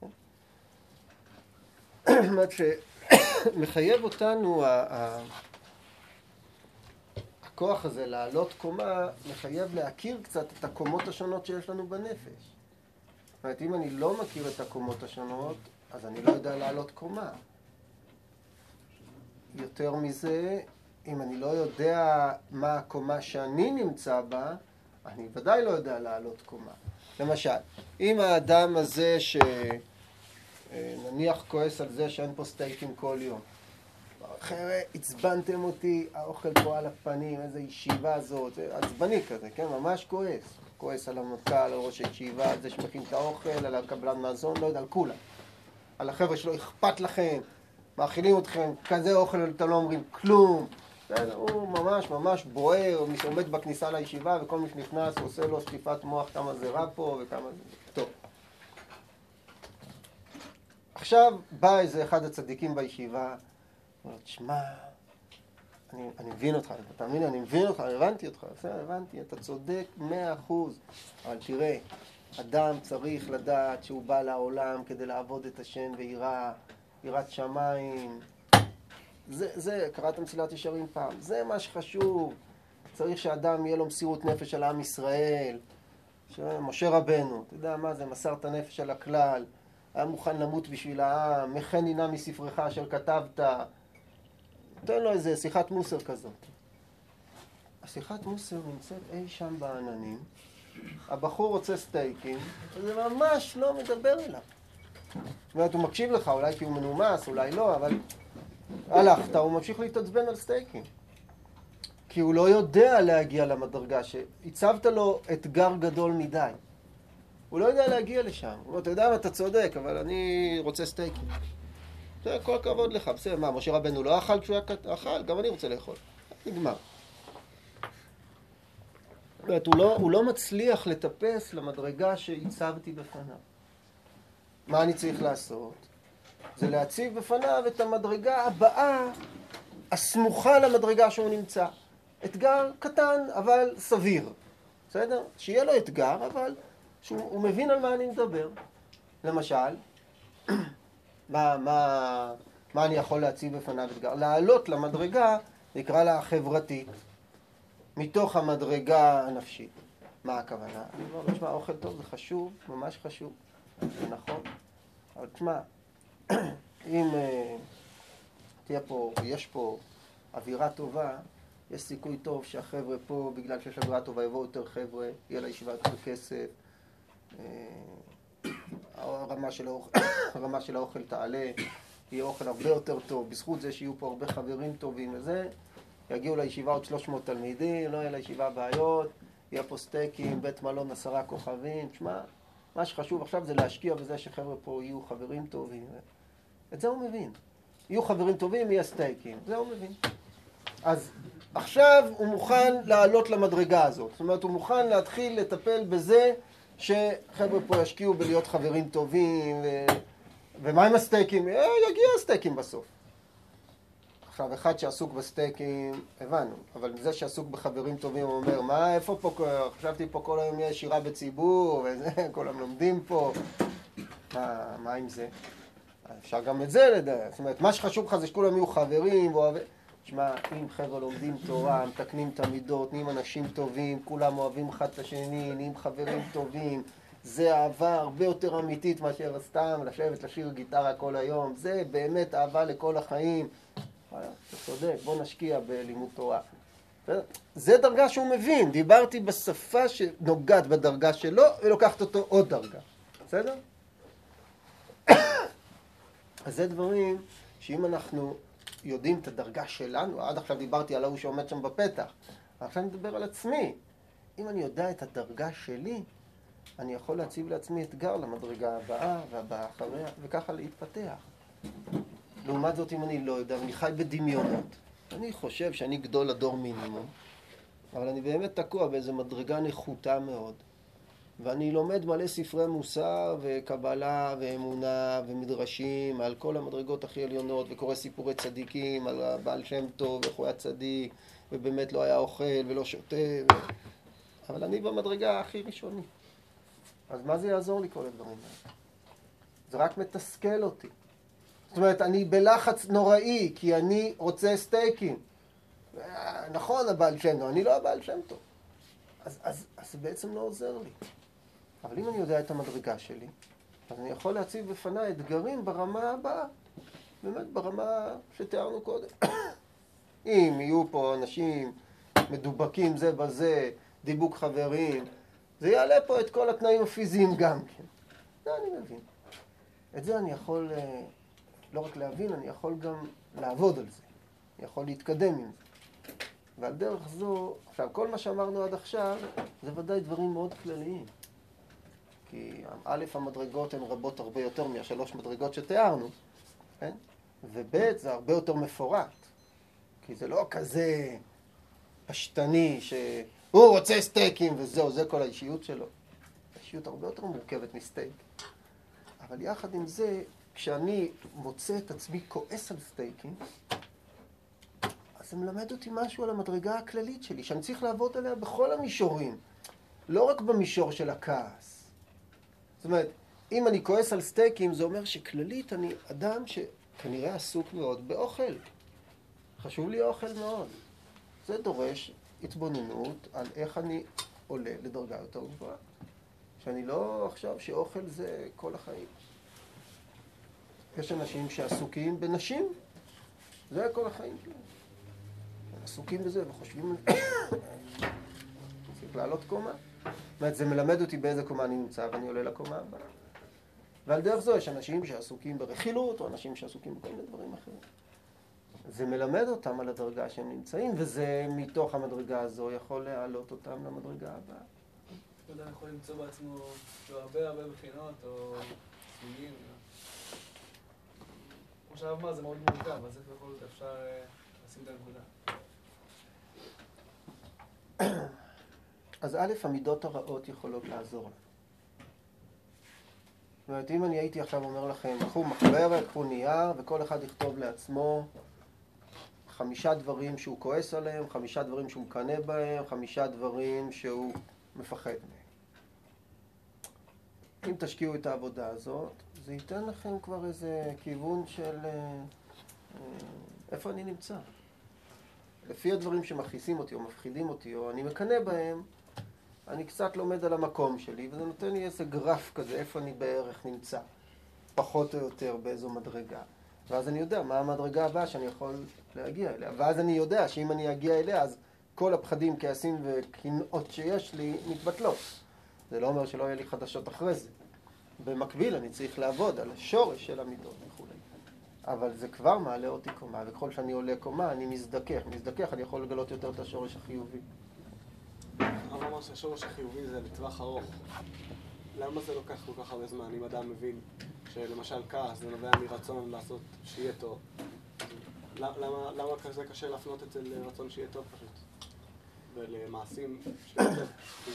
כן? זאת אומרת שמחייב אותנו הכוח הזה לעלות קומה, מחייב להכיר קצת את הקומות השונות שיש לנו בנפש. זאת אומרת, אם אני לא מכיר את הקומות השונות, אז אני לא יודע לעלות קומה. יותר מזה, אם אני לא יודע מה הקומה שאני נמצא בה, אני ודאי לא יודע לעלות קומה. למשל, אם האדם הזה שנניח כועס על זה שאין פה סטייקים כל יום, חבר'ה, עצבנתם אותי, האוכל פה על הפנים, איזה ישיבה זאת, עצבני כזה, כן? ממש כועס. כועס על המנכ"ל, על ראש הישיבה, על זה שמכין את האוכל, על הקבלן מזון, לא יודע, על כולם. על החבר'ה שלא אכפת לכם, מאכילים אתכם, כזה אוכל, אתם לא אומרים כלום. הוא ממש ממש בוער, הוא עומד בכניסה לישיבה, וכל מי שנכנס עושה לו שטיפת מוח, כמה זה רע פה וכמה זה... טוב. עכשיו בא איזה אחד הצדיקים בישיבה, אומר, תשמע, אני מבין אותך, תאמין לי, אני מבין אותך, הבנתי אותך, הבנתי, אתה צודק 100%, אבל תראה, אדם צריך לדעת שהוא בא לעולם כדי לעבוד את השם ויראת שמיים. זה, קראת מסילת ישרים פעם, זה מה שחשוב. צריך שאדם יהיה לו מסירות נפש על עם ישראל. משה רבנו, אתה יודע מה זה, מסר את הנפש על הכלל, היה מוכן למות בשביל העם, מכן הנה מספרך אשר כתבת. נותן לו איזה שיחת מוסר כזאת. השיחת מוסר נמצאת אי שם בעננים, הבחור רוצה סטייקים, וזה ממש לא מדבר אליו. זאת אומרת, הוא מקשיב לך, אולי כי הוא מנומס, אולי לא, אבל הלכת, הוא ממשיך להתעצבן על סטייקים. כי הוא לא יודע להגיע למדרגה, שהצבת לו אתגר גדול מדי. הוא לא יודע להגיע לשם. הוא אומר, אתה יודע מה, אתה צודק, אבל אני רוצה סטייקים. זה כל הכבוד לך, בסדר, מה, משה רבנו לא אכל כשהוא היה אכל? גם אני רוצה לאכול. נגמר. זאת אומרת, הוא לא מצליח לטפס למדרגה שהצבתי בפניו. מה אני צריך לעשות? זה להציב בפניו את המדרגה הבאה, הסמוכה למדרגה שהוא נמצא. אתגר קטן, אבל סביר. בסדר? שיהיה לו אתגר, אבל שהוא מבין על מה אני מדבר. למשל, מה אני יכול להציב בפניו אתגר? לעלות למדרגה, נקרא לה החברתית, מתוך המדרגה הנפשית. מה הכוונה? אני אומר, תשמע, אוכל טוב זה חשוב, ממש חשוב, זה נכון. אבל תשמע, אם יש פה אווירה טובה, יש סיכוי טוב שהחבר'ה פה, בגלל שיש אווירה טובה, יבואו יותר חבר'ה, יהיה לישיבה יותר כסף, הרמה של האוכל תעלה, יהיה אוכל הרבה יותר טוב, בזכות זה שיהיו פה הרבה חברים טובים לזה, יגיעו לישיבה עוד 300 תלמידים, לא יהיה לישיבה בעיות, יהיה פה סטייקים, בית מלון 10 כוכבים, תשמע, מה שחשוב עכשיו זה להשקיע בזה שחבר'ה פה יהיו חברים טובים. את זה הוא מבין. יהיו חברים טובים, יהיה סטייקים. זה הוא מבין. אז עכשיו הוא מוכן לעלות למדרגה הזאת. זאת אומרת, הוא מוכן להתחיל לטפל בזה שחבר'ה פה ישקיעו בלהיות חברים טובים. ומה עם הסטייקים? יגיע הסטייקים בסוף. עכשיו, אחד שעסוק בסטייקים, הבנו. אבל זה שעסוק בחברים טובים, הוא אומר, מה, איפה פה, חשבתי פה כל היום יש שירה בציבור, וזה, כל היום לומדים פה. מה עם זה? אפשר גם את זה לדעת. זאת אומרת, מה שחשוב לך זה שכולם יהיו חברים, תשמע, אם חבר'ה לומדים תורה, מתקנים את המידות, נהיים אנשים טובים, כולם אוהבים אחד את השני, נהיים חברים טובים, זה אהבה הרבה יותר אמיתית מאשר סתם לשבת לשיר גיטרה כל היום, זה באמת אהבה לכל החיים. אתה צודק, בוא נשקיע בלימוד תורה. זה דרגה שהוא מבין, דיברתי בשפה שנוגעת בדרגה שלו ולוקחת אותו עוד דרגה. בסדר? אז זה דברים שאם אנחנו יודעים את הדרגה שלנו, עד עכשיו דיברתי על ההוא שעומד שם בפתח, עכשיו אני מדבר על עצמי. אם אני יודע את הדרגה שלי, אני יכול להציב לעצמי אתגר למדרגה הבאה והבאה אחריה, וככה להתפתח. לעומת זאת, אם אני לא יודע, אני חי בדמיונות. אני חושב שאני גדול הדור מינימום, אבל אני באמת תקוע באיזו מדרגה נחותה מאוד. ואני לומד מלא ספרי מוסר וקבלה ואמונה ומדרשים על כל המדרגות הכי עליונות, וקורא סיפורי צדיקים על הבעל שם טוב, איך הוא היה צדיק, ובאמת לא היה אוכל ולא שותה. אבל אני במדרגה הכי ראשונית. אז מה זה יעזור לי כל הדברים האלה? זה רק מתסכל אותי. זאת אומרת, אני בלחץ נוראי, כי אני רוצה סטייקים. נכון, הבעל שם טוב, אני לא הבעל שם טוב. אז זה בעצם לא עוזר לי. אבל אם אני יודע את המדרגה שלי, אז אני יכול להציב בפני אתגרים ברמה הבאה. באמת ברמה שתיארנו קודם. אם יהיו פה אנשים מדובקים זה בזה, דיבוק חברים, זה יעלה פה את כל התנאים הפיזיים גם כן. זה אני מבין. את זה אני יכול לא רק להבין, אני יכול גם לעבוד על זה. אני יכול להתקדם עם זה. ועל דרך זו, עכשיו, כל מה שאמרנו עד עכשיו, זה ודאי דברים מאוד כלליים. כי א', המדרגות הן רבות הרבה יותר מהשלוש מדרגות שתיארנו, כן? וב', זה הרבה יותר מפורט. כי זה לא כזה פשטני שהוא רוצה סטייקים וזהו, זה כל האישיות שלו. האישיות הרבה יותר מורכבת מסטייק. אבל יחד עם זה, כשאני מוצא את עצמי כועס על סטייקים, אז זה מלמד אותי משהו על המדרגה הכללית שלי, שאני צריך לעבוד עליה בכל המישורים, לא רק במישור של הכעס. זאת אומרת, אם אני כועס על סטייקים, זה אומר שכללית אני אדם שכנראה עסוק מאוד באוכל. חשוב לי האוכל מאוד. זה דורש התבוננות על איך אני עולה לדרגה יותר גבוהה. שאני לא עכשיו שאוכל זה כל החיים. יש אנשים שעסוקים בנשים, זה כל החיים שלהם. הם עסוקים בזה וחושבים על זה. צריך לעלות קומה. זאת אומרת, זה מלמד אותי באיזה קומה אני נמצא ואני עולה לקומה הבאה. ועל דרך זו יש אנשים שעסוקים ברכילות או אנשים שעסוקים בכל מיני דברים אחרים. זה מלמד אותם על הדרגה שהם נמצאים, וזה מתוך המדרגה הזו יכול להעלות אותם למדרגה הבאה. אדם יכול למצוא בעצמו הרבה בחינות או סוגים. כמו שהרב אמר, זה מאוד מורכב, אז איך בכל זאת אפשר לשים את הנקודה? אז א', המידות הרעות יכולות לעזור. זאת אומרת, אם אני הייתי עכשיו אומר לכם, קחו מחברת, קחו נייר, וכל אחד יכתוב לעצמו 5 דברים שהוא כועס עליהם, 5 דברים שהוא מקנא בהם, 5 דברים שהוא מפחד מהם. אם תשקיעו את העבודה הזאת, זה ייתן לכם כבר איזה כיוון של איפה אני נמצא. לפי הדברים שמכעיסים אותי או מפחידים אותי או אני מקנא בהם, אני קצת לומד על המקום שלי, וזה נותן לי איזה גרף כזה, איפה אני בערך נמצא, פחות או יותר באיזו מדרגה. ואז אני יודע מה המדרגה הבאה שאני יכול להגיע אליה. ואז אני יודע שאם אני אגיע אליה, אז כל הפחדים, כעסים וקנאות שיש לי מתבטלות. זה לא אומר שלא יהיה לי חדשות אחרי זה. במקביל אני צריך לעבוד על השורש של המידות וכו'. אבל זה כבר מעלה אותי קומה, וככל שאני עולה קומה אני מזדכך. מזדכך אני יכול לגלות יותר את השורש החיובי. הרב אמר שהשורש החיובי זה לטווח ארוך. למה זה לוקח כל כך הרבה זמן? אם אדם מבין שלמשל כעס זה נובע מרצון לעשות שיהיה טוב, למה כזה קשה להפנות את זה לרצון שיהיה טוב פשוט? ולמעשים שיהיה טוב?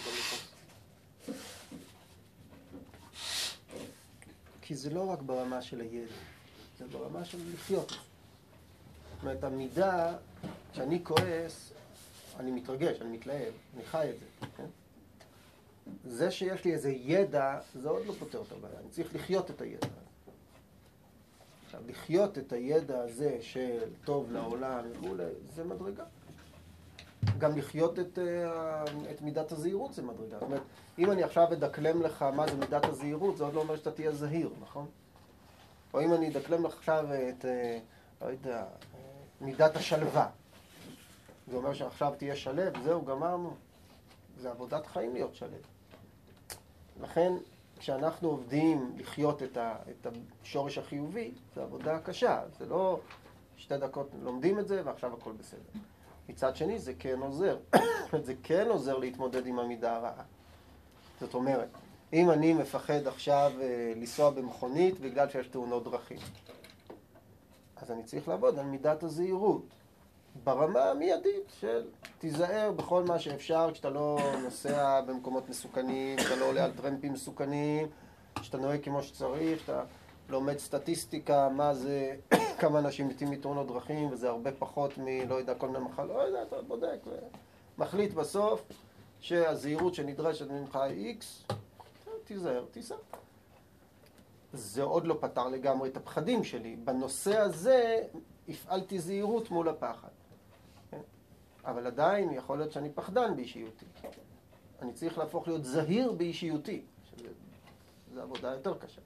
כי זה לא רק ברמה של הידע, זה ברמה של לחיות. זאת אומרת, המידה, כשאני כועס, אני מתרגש, אני מתלהב, אני חי את זה. כן? זה שיש לי איזה ידע, זה עוד לא פותר את הבעיה. אני צריך לחיות את הידע הזה. עכשיו, לחיות את הידע הזה של טוב לעולם וכולי, זה מדרגה. גם לחיות את מידת הזהירות זה מדרגה. זאת אומרת, אם אני עכשיו אדקלם לך מה זה מידת הזהירות, זה עוד לא אומר שאתה תהיה זהיר, נכון? או אם אני אדקלם לך עכשיו את, לא יודע, מידת השלווה. זה אומר שעכשיו תהיה שלב, זהו, גמרנו. זה עבודת חיים להיות שלב. לכן, כשאנחנו עובדים לחיות את השורש החיובי, זה עבודה קשה. זה לא 2 דקות לומדים את זה ועכשיו הכל בסדר. מצד שני, זה כן עוזר. זה כן עוזר להתמודד עם המידה הרעה. זאת אומרת, אם אני מפחד עכשיו לנסוע במכונית בגלל שיש תאונות דרכים, אז אני צריך לעבוד על מידת הזהירות. ברמה המיידית של תיזהר בכל מה שאפשר כשאתה לא נוסע במקומות מסוכנים, כשאתה לא עולה על טרמפים מסוכנים, כשאתה נוהג כמו שצריך, כשאתה לומד סטטיסטיקה, מה זה, כמה אנשים מתים מתאונות דרכים, וזה הרבה פחות לא יודע, כל מיני מחלות, לא יודע, אתה בודק ומחליט בסוף שהזהירות שנדרשת ממך X, תיזהר, תיסע. זה עוד לא פתר לגמרי את הפחדים שלי. בנושא הזה הפעלתי זהירות מול הפחד. אבל עדיין יכול להיות שאני פחדן באישיותי. אני צריך להפוך להיות זהיר באישיותי. זו עבודה יותר קשה.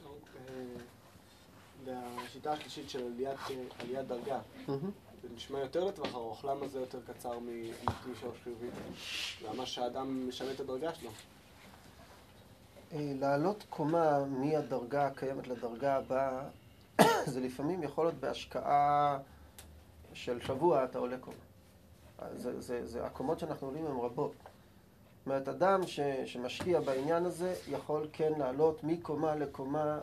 והשיטה השלישית של עליית דרגה, זה נשמע יותר לטווח ארוך. למה זה יותר קצר משורש חיובי? למה שהאדם משנה את הדרגה שלו? לעלות קומה מהדרגה הקיימת לדרגה הבאה, זה לפעמים יכול להיות בהשקעה של שבוע אתה עולה קומה. הקומות שאנחנו עולים הן רבות. זאת אומרת, אדם שמשקיע בעניין הזה יכול כן לעלות מקומה לקומה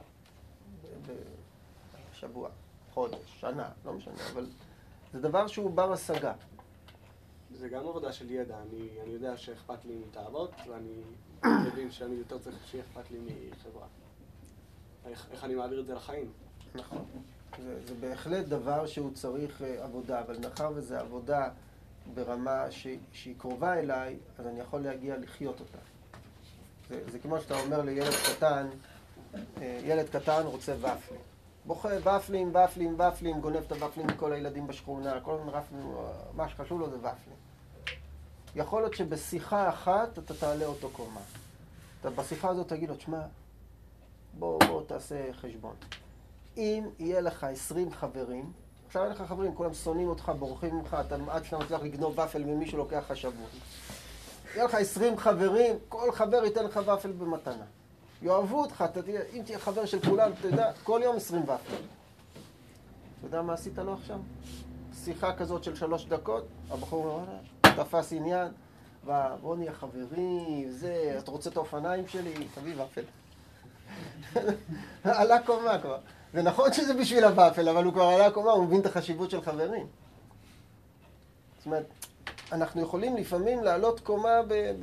בשבוע, חודש, שנה, לא משנה, אבל זה דבר שהוא בר השגה. זה גם עבודה של ידע. אני יודע שאכפת לי מתאוות, ואני מבין שאני יותר צריך שאכפת לי מחברה. איך אני מעביר את זה לחיים? נכון. זה בהחלט דבר שהוא צריך עבודה, אבל מאחר וזו עבודה ברמה שהיא קרובה אליי, אז אני יכול להגיע לחיות אותה. זה כמו שאתה אומר לילד קטן, ילד קטן רוצה ופלים. בוכה ופלים, ופלים, ופלים, גונב את הוופלים מכל הילדים בשכונה, כל הזמן ופלים, מה שחשוב לו זה ופלים. יכול להיות שבשיחה אחת אתה תעלה אותו קומה. בשיחה הזאת תגיד לו, תשמע, בוא תעשה חשבון. אם יהיה לך 20 חברים, עכשיו אין לך חברים, כולם שונאים אותך, בורחים ממך, עד שאתה מצליח לגנוב ופל ממישהו לוקח לך שבוע. יהיה לך 20 חברים, כל חבר ייתן לך ופל במתנה. יאהבו אותך, אם תהיה חבר של כולם, אתה יודע, כל יום 20 ופל. אתה יודע מה עשית לו עכשיו? שיחה כזאת של 3 דקות, הבחור אומר, תפס עניין, בוא נהיה חברים, אתה רוצה את האופניים שלי? תביא ופל. עלה קומה כבר. זה נכון שזה בשביל הבאפל, אבל הוא כבר עלה קומה, הוא מבין את החשיבות של חברים. זאת אומרת, אנחנו יכולים לפעמים לעלות קומה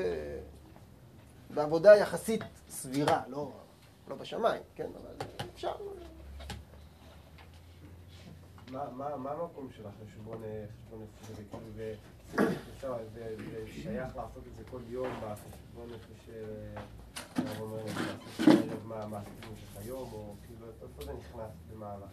בעבודה יחסית סבירה, לא בשמיים, כן, אבל אפשר. מה המקום של החשבון נפש הזה? אפשר, זה שייך לעשות את זה כל יום בחשבון נפש מה הסיפור שלך היום, או כאילו, איפה זה נכנס במהלך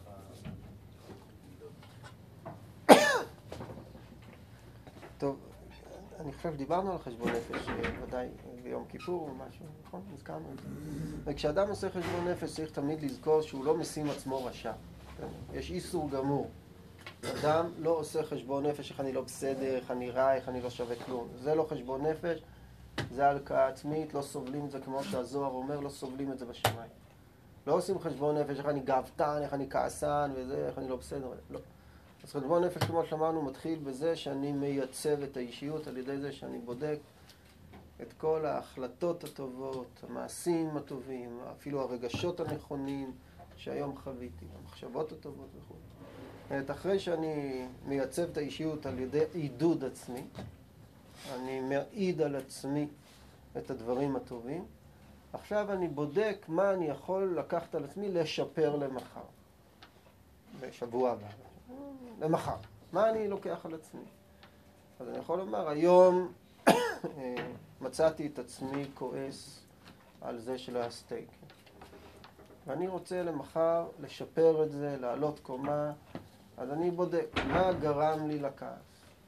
טוב, אני חושב שדיברנו על חשבון נפש, ודאי ביום כיפור או משהו, נכון? הזכרנו את זה. וכשאדם עושה חשבון נפש צריך תמיד לזכור שהוא לא משים עצמו רשע. יש איסור גמור. אדם לא עושה חשבון נפש איך אני לא בסדר, איך אני רע, איך אני לא שווה כלום. זה לא חשבון נפש, זה הלקאה עצמית, לא סובלים את זה כמו שהזוהר אומר, לא סובלים את זה בשמיים. לא עושים חשבון נפש איך אני גאוותן, איך אני כעסן וזה, איך אני לא בסדר. לא. אז חשבון נפש, כמו שאמרנו, מתחיל בזה שאני מייצב את האישיות על ידי זה שאני בודק את כל ההחלטות הטובות, המעשים הטובים, אפילו הרגשות הנכונים שהיום חוויתי, המחשבות הטובות וכו'. אחרי שאני מייצב את האישיות על ידי עידוד עצמי, אני מעיד על עצמי את הדברים הטובים, עכשיו אני בודק מה אני יכול לקחת על עצמי לשפר למחר. בשבוע הבא. למחר. מה אני לוקח על עצמי? אז אני יכול לומר, היום מצאתי את עצמי כועס על זה שלא היה סטייק. ואני רוצה למחר לשפר את זה, לעלות קומה, אז אני בודק מה גרם לי לכעס.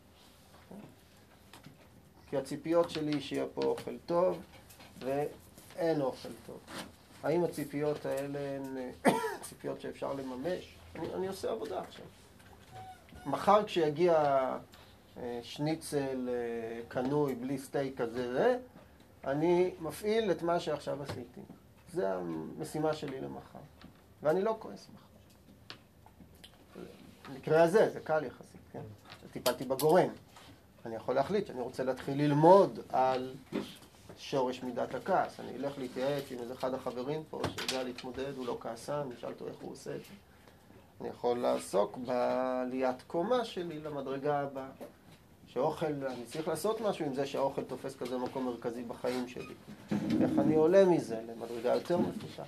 כי הציפיות שלי שיהיה פה אוכל טוב ואין אוכל טוב. האם הציפיות האלה הן ציפיות שאפשר לממש? אני עושה עבודה עכשיו. מחר כשיגיע שניצל קנוי בלי סטייק כזה, אני מפעיל את מה שעכשיו עשיתי. זה המשימה שלי למחר. ואני לא כועס מחר. במקרה הזה, זה קל יחסית, כן? טיפלתי בגורם. אני יכול להחליט שאני רוצה להתחיל ללמוד על שורש מידת הכעס. אני אלך להתייעץ עם איזה אחד החברים פה שיודע להתמודד, הוא לא כעסן, נשאל אותו איך הוא עושה את זה. אני יכול לעסוק בעליית קומה שלי למדרגה הבאה. שאוכל, אני צריך לעשות משהו עם זה שהאוכל תופס כזה מקום מרכזי בחיים שלי. איך אני עולה מזה למדרגה יותר מפותחת.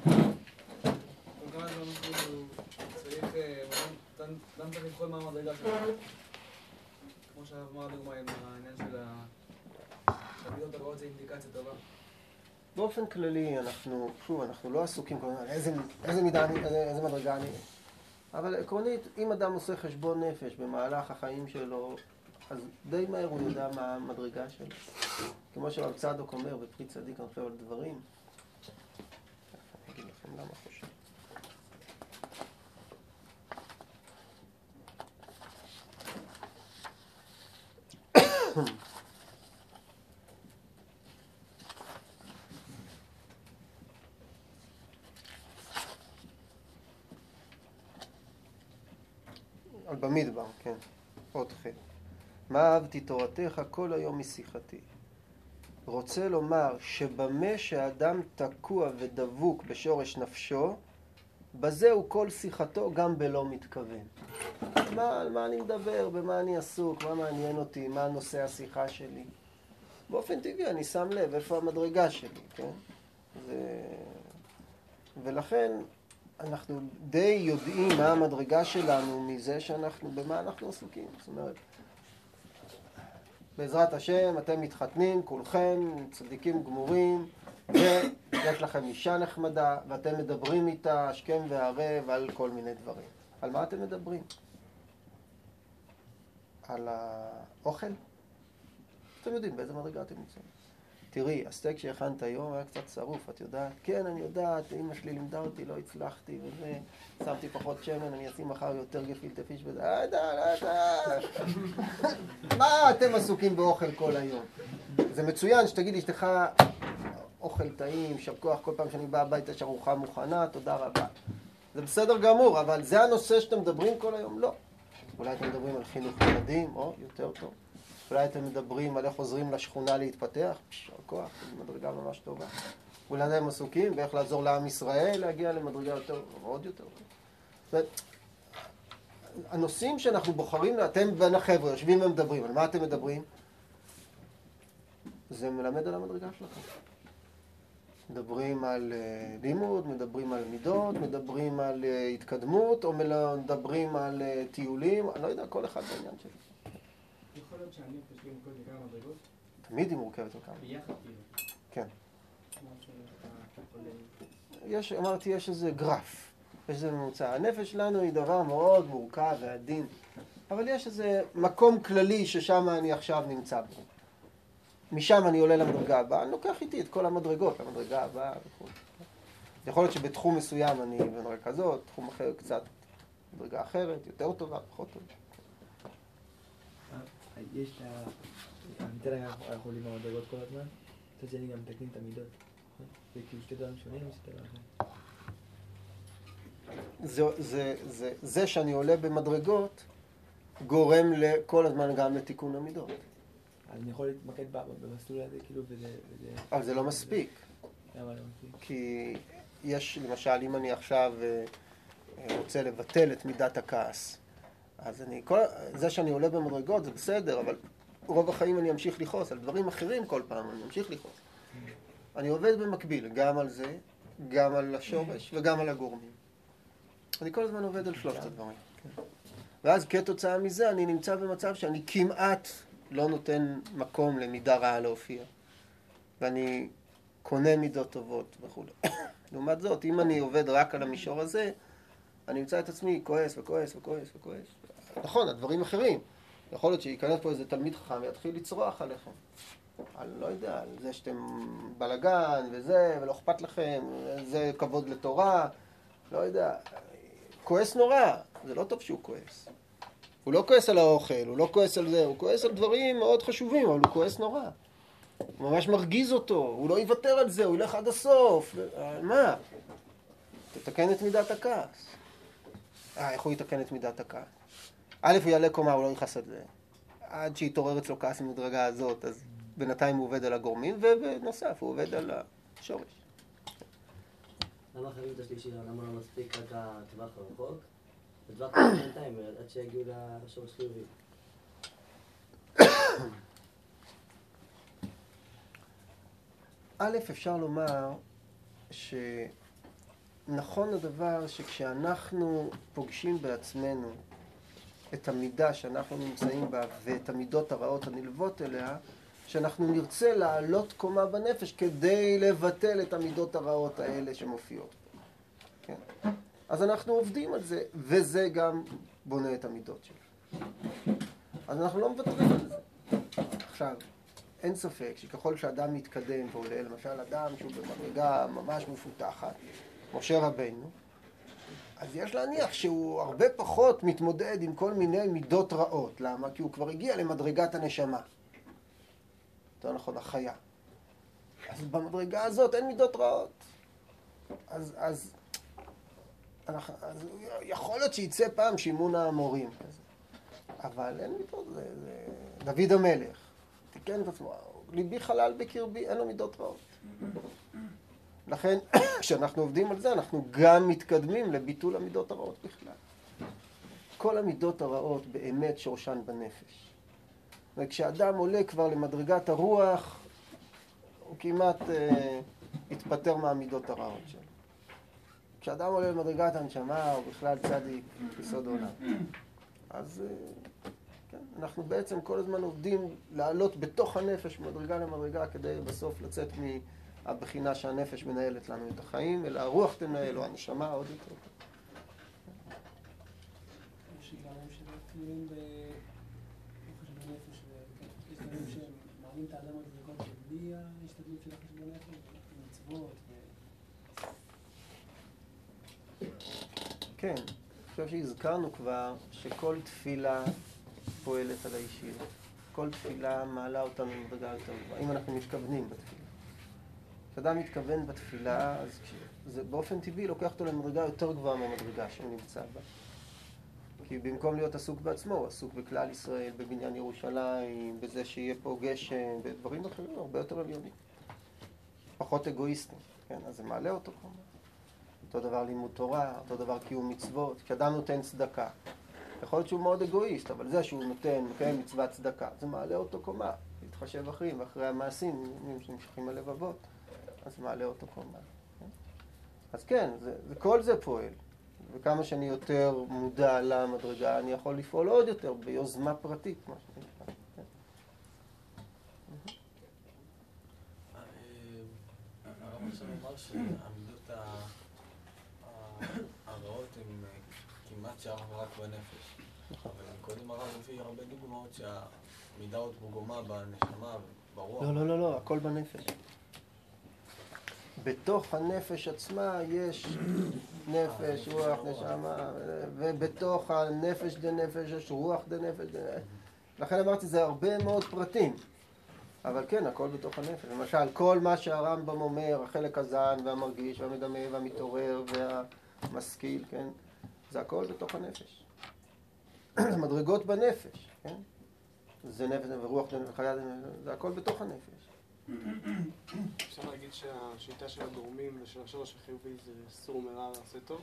כמה זמן אנחנו צריך, אדם צריך לבחון מה המדרגה שלנו. כמו שאמר דוגמה עם העניין של המידות הבאות זה אינדיקציה טובה. באופן כללי, אנחנו לא עסוקים כל הזמן, איזה מידה אני, איזה מדרגה אני. אבל עקרונית, אם אדם עושה חשבון נפש במהלך החיים שלו, אז די מהר הוא יודע מה המדרגה שלו. כמו שרב צדוק אומר בפרי צדיק, אני חושב על דברים. אני אגיד לכם למה חושב. על במדבר, כן. עוד חטא. מה אהבתי תורתך כל היום משיחתי. רוצה לומר שבמה שהאדם תקוע ודבוק בשורש נפשו, בזה הוא כל שיחתו גם בלא מתכוון. על מה אני מדבר, במה אני עסוק, מה מעניין אותי, מה נושא השיחה שלי. באופן טבעי אני שם לב איפה המדרגה שלי, כן? ולכן אנחנו די יודעים מה המדרגה שלנו מזה שאנחנו, במה אנחנו עסוקים. זאת אומרת, בעזרת השם אתם מתחתנים, כולכם צדיקים גמורים, ויש לכם אישה נחמדה, ואתם מדברים איתה השכם והערב על כל מיני דברים. על מה אתם מדברים? על האוכל? אתם יודעים באיזה מדרגה אתם נמצאים. תראי, הסטייק שהכנת היום היה קצת שרוף, את יודעת? כן, אני יודעת, אמא שלי לימדה אותי, לא הצלחתי, וזה, שמתי פחות שמן, אני אשים מחר יותר גפילטע פיש בזה. מה אתם עסוקים באוכל כל היום? זה מצוין שתגיד לי, אשתך אוכל טעים, שבכוח, כל פעם שאני בא הביתה יש ארוחה מוכנה, תודה רבה. זה בסדר גמור, אבל זה הנושא שאתם מדברים כל היום? לא. אולי אתם מדברים על חינוך ילדים, או יותר טוב. אולי אתם מדברים על איך עוזרים לשכונה להתפתח, על כוח, זו מדרגה ממש טובה. אולי הם עסוקים באיך לעזור לעם ישראל להגיע למדרגה יותר, מאוד יותר. זאת אומרת, הנושאים שאנחנו בוחרים, אתם בין החבר'ה, יושבים ומדברים, על מה אתם מדברים? זה מלמד על המדרגה שלכם. מדברים על לימוד, מדברים על מידות, מדברים על התקדמות, או מדברים על טיולים, אני לא יודע, כל אחד בעניין שלו. יכול להיות שאני פשוט מורכבת מכמה מדרגות? תמיד היא מורכבת מכמה. ביחד כאילו. כן. מה שאתה יכול... אמרתי, יש איזה גרף, יש איזה ממוצע. הנפש שלנו היא דבר מאוד מורכב ועדין, אבל יש איזה מקום כללי ששם אני עכשיו נמצא בו. משם אני עולה למדרגה הבאה, אני לוקח איתי את כל המדרגות, למדרגה הבאה וכו'. יכול להיות שבתחום מסוים אני במדרגה כזאת, תחום אחר קצת מדרגה אחרת, יותר טובה, פחות טובה. יש המיטה אנחנו עולים במדרגות כל הזמן, מצד שני גם מתקנים את המידות. זה כאילו שתי דברים שונים או שתי דברים אחרים? זה שאני עולה במדרגות גורם כל הזמן גם לתיקון המידות. אז אני יכול להתמקד במסלול הזה כאילו וזה... אבל זה לא מספיק. למה לא מספיק? כי יש, למשל, אם אני עכשיו רוצה לבטל את מידת הכעס, אז זה שאני עולה במדרגות זה בסדר, אבל רוב החיים אני אמשיך לכעוס על דברים אחרים כל פעם, אני אמשיך לכעוס. אני עובד במקביל, גם על זה, גם על השורש וגם על הגורמים. אני כל הזמן עובד על שלושת הדברים. ואז כתוצאה מזה אני נמצא במצב שאני כמעט לא נותן מקום למידה רעה להופיע. ואני קונה מידות טובות וכו'. לעומת זאת, אם אני עובד רק על המישור הזה, אני אמצא את עצמי כועס וכועס וכועס וכועס. נכון, הדברים אחרים. יכול להיות שיכנס פה איזה תלמיד חכם ויתחיל לצרוח עליכם. אני לא יודע, על זה שאתם בלגן וזה, ולא אכפת לכם, זה כבוד לתורה, לא יודע. כועס נורא, זה לא טוב שהוא כועס. הוא לא כועס על האוכל, הוא לא כועס על זה, הוא כועס על דברים מאוד חשובים, אבל הוא כועס נורא. הוא ממש מרגיז אותו, הוא לא יוותר על זה, הוא ילך עד הסוף. מה? תתקן את מידת הכעס. איך הוא יתקן את מידת הכעס? א', הוא יעלה קומה, הוא לא יכעס על זה. עד שיתעורר אצלו כעס במדרגה הזאת, אז בינתיים הוא עובד על הגורמים, ובנוסף הוא עובד על השורש. למה חייבים את השלישי? למה לא מספיק רק הטווח הרחוק? בטווח בינתיים, עד שיגיעו לשורש חיובי. א', אפשר לומר שנכון הדבר שכשאנחנו פוגשים בעצמנו את המידה שאנחנו נמצאים בה ואת המידות הרעות הנלוות אליה, שאנחנו נרצה לעלות קומה בנפש כדי לבטל את המידות הרעות האלה שמופיעות. כן? אז אנחנו עובדים על זה, וזה גם בונה את המידות שלנו. אז אנחנו לא מוותרים על זה. עכשיו, אין ספק שככל שאדם מתקדם ועולה, למשל אדם שהוא במדרגה ממש מפותחת, משה רבינו, אז יש להניח שהוא הרבה פחות מתמודד עם כל מיני מידות רעות. למה? כי הוא כבר הגיע למדרגת הנשמה. יותר נכון, החיה. אז במדרגה הזאת אין מידות רעות. אז יכול להיות שיצא פעם שימון המורים כזה. אבל אין מידות, זה דוד המלך. תיקן את עצמו, ליבי חלל בקרבי, אין לו מידות רעות. לכן, כשאנחנו עובדים על זה, אנחנו גם מתקדמים לביטול המידות הרעות בכלל. כל המידות הרעות באמת שורשן בנפש. וכשאדם עולה כבר למדרגת הרוח, הוא כמעט התפטר מהמידות הרעות שלו. כשאדם עולה למדרגת הנשמה, הוא בכלל צדיק יסוד העולם. אז כן, אנחנו בעצם כל הזמן עובדים לעלות בתוך הנפש מדרגה למדרגה כדי בסוף לצאת מהבחינה שהנפש מנהלת לנו את החיים, אלא הרוח תנהל או הנשמה עוד יותר. יש דברים שמתחילים בחשבון נפש, יש דברים שמעלים את האדם מדרגות בלי ההשתדלות של החשבון נפש, מצוות. כן, אני חושב שהזכרנו כבר שכל תפילה פועלת על האישיות. כל תפילה מעלה אותנו למדרגה יותר גבוהה, אם אנחנו מתכוונים בתפילה. כשאדם מתכוון בתפילה, אז זה באופן טבעי לוקח אותו למדרגה יותר גבוהה מהמדרגה שהוא נמצא בה. כי במקום להיות עסוק בעצמו, הוא עסוק בכלל ישראל, בבניין ירושלים, בזה שיהיה פה גשם, בדברים אחרים הרבה יותר עליונים. פחות אגואיסטים, כן? אז זה מעלה אותו קומה. אותו דבר לימוד תורה, אותו דבר קיום מצוות. כשאדם נותן צדקה, יכול להיות שהוא מאוד אגואיסט, אבל זה שהוא נותן, מקיים מצוות צדקה, זה מעלה אותו קומה. להתחשב אחרים, ואחרי המעשים שנמשכים הלבבות, אז זה מעלה אותו קומה. אז כן, כל זה פועל. וכמה שאני יותר מודע למדרגה, אני יכול לפעול עוד יותר ביוזמה פרטית, מה שנקרא. הרב עכשיו אמר שהמידות הרעות הן כמעט שאך ורק בנפש. אבל קודם הרב הביא הרבה דוגמאות שהמידה עוד פגומה בנשמה וברוח. לא, הכל בנפש. בתוך הנפש עצמה יש נפש, רוח, נשמה, ובתוך הנפש דנפש יש רוח דנפש. לכן אמרתי, זה הרבה מאוד פרטים. אבל כן, הכל בתוך הנפש. למשל, כל מה שהרמב"ם אומר, החלק הזן והמרגיש והמדמה והמתעורר והמשכיל, כן? זה הכל בתוך הנפש. זה מדרגות בנפש, כן? זה נפש ורוח, זה הכל בתוך הנפש. אפשר להגיד שהשיטה של הגורמים ושל השורש החיובי זה סור מרע ועשה טוב?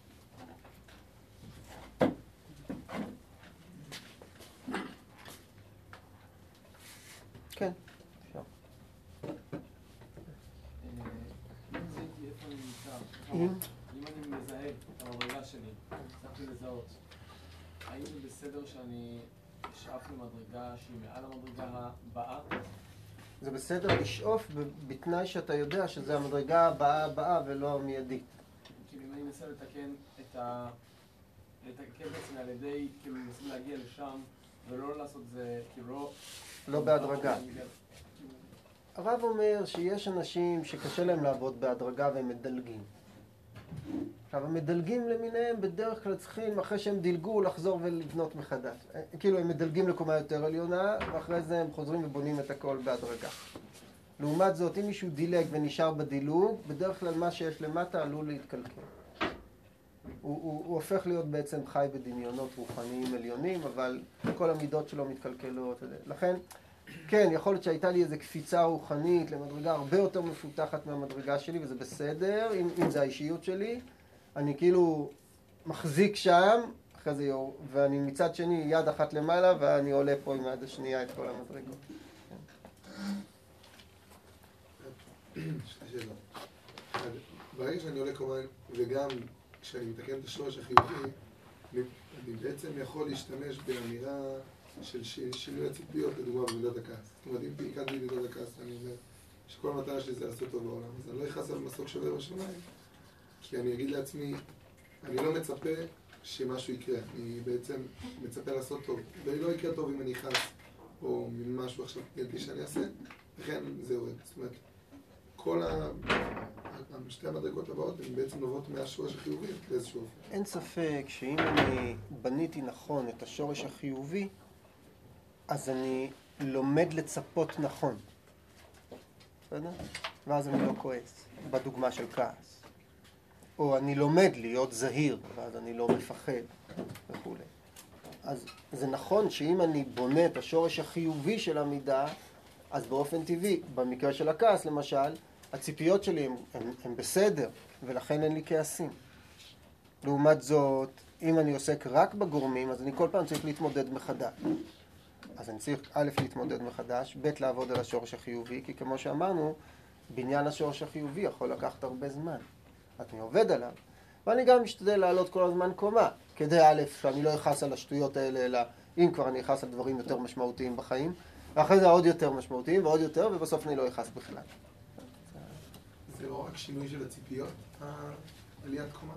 כן, אפשר. אם אני מזהה את המדרגה שלי, הצלחתי לזהות, האם זה בסדר שאני אשאף למדרגה שהיא מעל המדרגה הבאה? זה בסדר לשאוף בתנאי שאתה יודע שזה המדרגה הבאה ולא המיידית. כאילו אם אני מנסה לתקן בעצם על ידי, כאילו מנסים להגיע לשם ולא לעשות זה, כאילו לא בהדרגה. הרב אומר שיש אנשים שקשה להם לעבוד בהדרגה והם מדלגים. עכשיו, המדלגים למיניהם בדרך כלל צריכים, אחרי שהם דילגו, לחזור ולבנות מחדש. כאילו, הם מדלגים לקומה יותר עליונה, ואחרי זה הם חוזרים ובונים את הכל בהדרגה. לעומת זאת, אם מישהו דילג ונשאר בדילוג, בדרך כלל מה שיש למטה עלול להתקלקל. הוא הופך להיות בעצם חי בדמיונות רוחניים עליונים, אבל כל המידות שלו מתקלקלות. לכן, כן, יכול להיות שהייתה לי איזו קפיצה רוחנית למדרגה הרבה יותר מפותחת מהמדרגה שלי, וזה בסדר, אם זה האישיות שלי. אני כאילו מחזיק שם, אחרי זה ואני מצד שני יד אחת למעלה, ואני עולה פה עם היד השנייה את כל המדרגות. ברגע שאני עולה קומה, וגם כשאני מתקן את השורש החיובי, אני בעצם יכול להשתמש באמירה של שינוי הציפיות, לדוגמה במידת הכעס. זאת אומרת, אם פיקדתי במידת הכעס, אני אומר שכל המטרה שלי זה לעשות טוב בעולם. אז אני לא אכנס על מסוק שווה בשמיים, כי אני אגיד לעצמי, אני לא מצפה שמשהו יקרה. אני בעצם מצפה לעשות טוב. ואני לא יקרה טוב אם אני אכנס, או ממשהו עכשיו גלתי שאני אעשה, לכן זה יורד. זאת אומרת, כל שתי המדרגות הבאות הן בעצם נובעות מהשורש החיובי באיזשהו אופן. אין ספק שאם אני בניתי נכון את השורש החיובי, אז אני לומד לצפות נכון. בסדר? ואז אני לא כועס, בדוגמה של כעס. או אני לומד להיות זהיר, ואז אני לא מפחד, וכו'. אז זה נכון שאם אני בונה את השורש החיובי של המידה, אז באופן טבעי, במקרה של הכעס למשל, הציפיות שלי הן בסדר, ולכן אין לי כעסים. לעומת זאת, אם אני עוסק רק בגורמים, אז אני כל פעם צריך להתמודד מחדש. אז אני צריך א' להתמודד מחדש, ב' לעבוד על השורש החיובי, כי כמו שאמרנו, בניין השורש החיובי יכול לקחת הרבה זמן. אני עובד עליו. ואני גם משתדל לעלות כל הזמן קומה, כדי א' שאני לא אכעס על השטויות האלה, אלא אם כבר אני אכעס על דברים יותר משמעותיים בחיים, ואחרי זה עוד יותר משמעותיים ועוד יותר, ובסוף אני לא אכעס בכלל. זה לא רק שינוי של הציפיות, עליית קומה?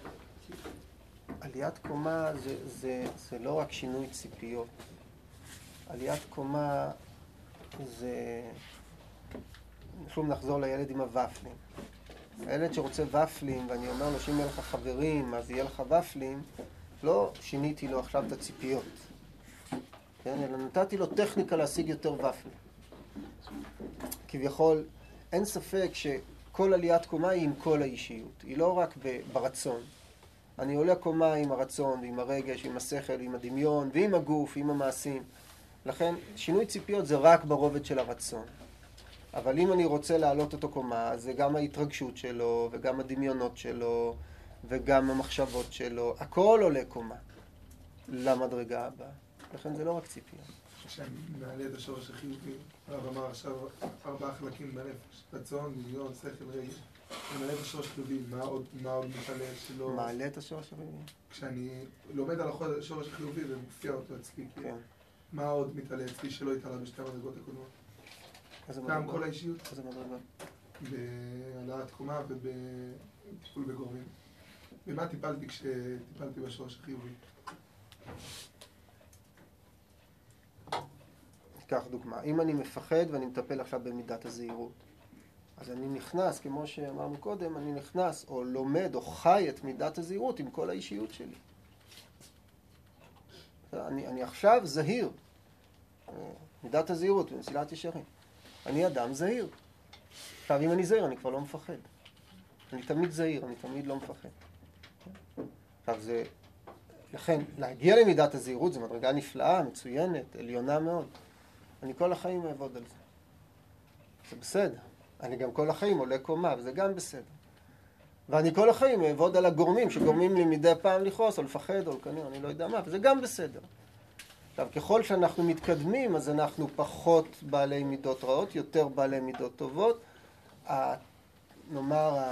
עליית קומה זה לא רק שינוי ציפיות. עליית קומה זה... שוב נחזור לילד עם הוואפלים. הילד שרוצה ופלים, ואני אומר לו שאם יהיה לך חברים, אז יהיה לך ופלים, לא שיניתי לו עכשיו את הציפיות. כן? אלא נתתי לו טכניקה להשיג יותר ופלים. כביכול, אין ספק שכל עליית קומה היא עם כל האישיות. היא לא רק ברצון. אני עולה קומה עם הרצון, ועם הרגש, עם השכל, עם הדמיון, ועם הגוף, עם המעשים. לכן, שינוי ציפיות זה רק ברובד של הרצון. אבל אם אני רוצה להעלות אותו קומה, זה גם ההתרגשות שלו, וגם הדמיונות שלו, וגם המחשבות שלו, הכל עולה קומה למדרגה הבאה. לכן זה לא רק ציפייה. כשאני מעלה את השורש החיובי, הרב אמר עכשיו 4 חלקים בנפש, רצון, דמיון, שכל, רגש. אני מעלה את השורש החיובי, מה עוד מתעלה שלא... מעלה את השורש החיובי? כשאני לומד על השורש החיובי ומופיע אותו אצלי, כן. מה עוד מתעלה אצלי שלא התעלה בשתי המדרגות הקודמות? גם כל האישיות. איזה מדרגה? בהעלאת קומה ובטיפול בגורמים. במה טיפלתי כשטיפלתי בשורש החיובי? ניקח דוגמה. אם אני מפחד ואני מטפל עכשיו במידת הזהירות, אז אני נכנס, כמו שאמרנו קודם, אני נכנס או לומד או חי את מידת הזהירות עם כל האישיות שלי. אני עכשיו זהיר. מידת הזהירות במסילת ישרים. אני אדם זהיר. עכשיו, אם אני זהיר, אני כבר לא מפחד. אני תמיד זהיר, אני תמיד לא מפחד. עכשיו, לכן, להגיע למידת הזהירות זו מדרגה נפלאה, מצוינת, עליונה מאוד. אני כל החיים אעבוד על זה. זה בסדר. אני גם כל החיים עולה קומה, וזה גם בסדר. ואני כל החיים אעבוד על הגורמים שגורמים לי מדי פעם לכעוס, או לפחד, או כנראה, אני לא יודע מה, וזה גם בסדר. עכשיו, ככל שאנחנו מתקדמים, אז אנחנו פחות בעלי מידות רעות, יותר בעלי מידות טובות. נאמר,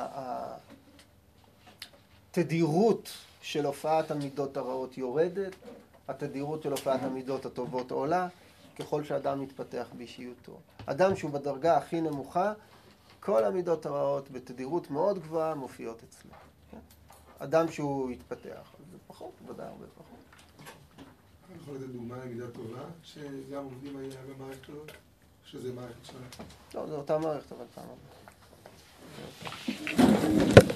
התדירות של הופעת המידות הרעות יורדת, התדירות של הופעת המידות הטובות עולה, ככל שאדם מתפתח באישיותו. אדם שהוא בדרגה הכי נמוכה, כל המידות הרעות בתדירות מאוד גבוהה מופיעות אצלו. אדם שהוא יתפתח, זה פחות, ודאי הרבה פחות. אני יכול לתת דוגמה למידה טובה, שגם עובדים היה במערכת כזאת, שזה מערכת שונה? לא, זו אותה מערכת, אבל פעם.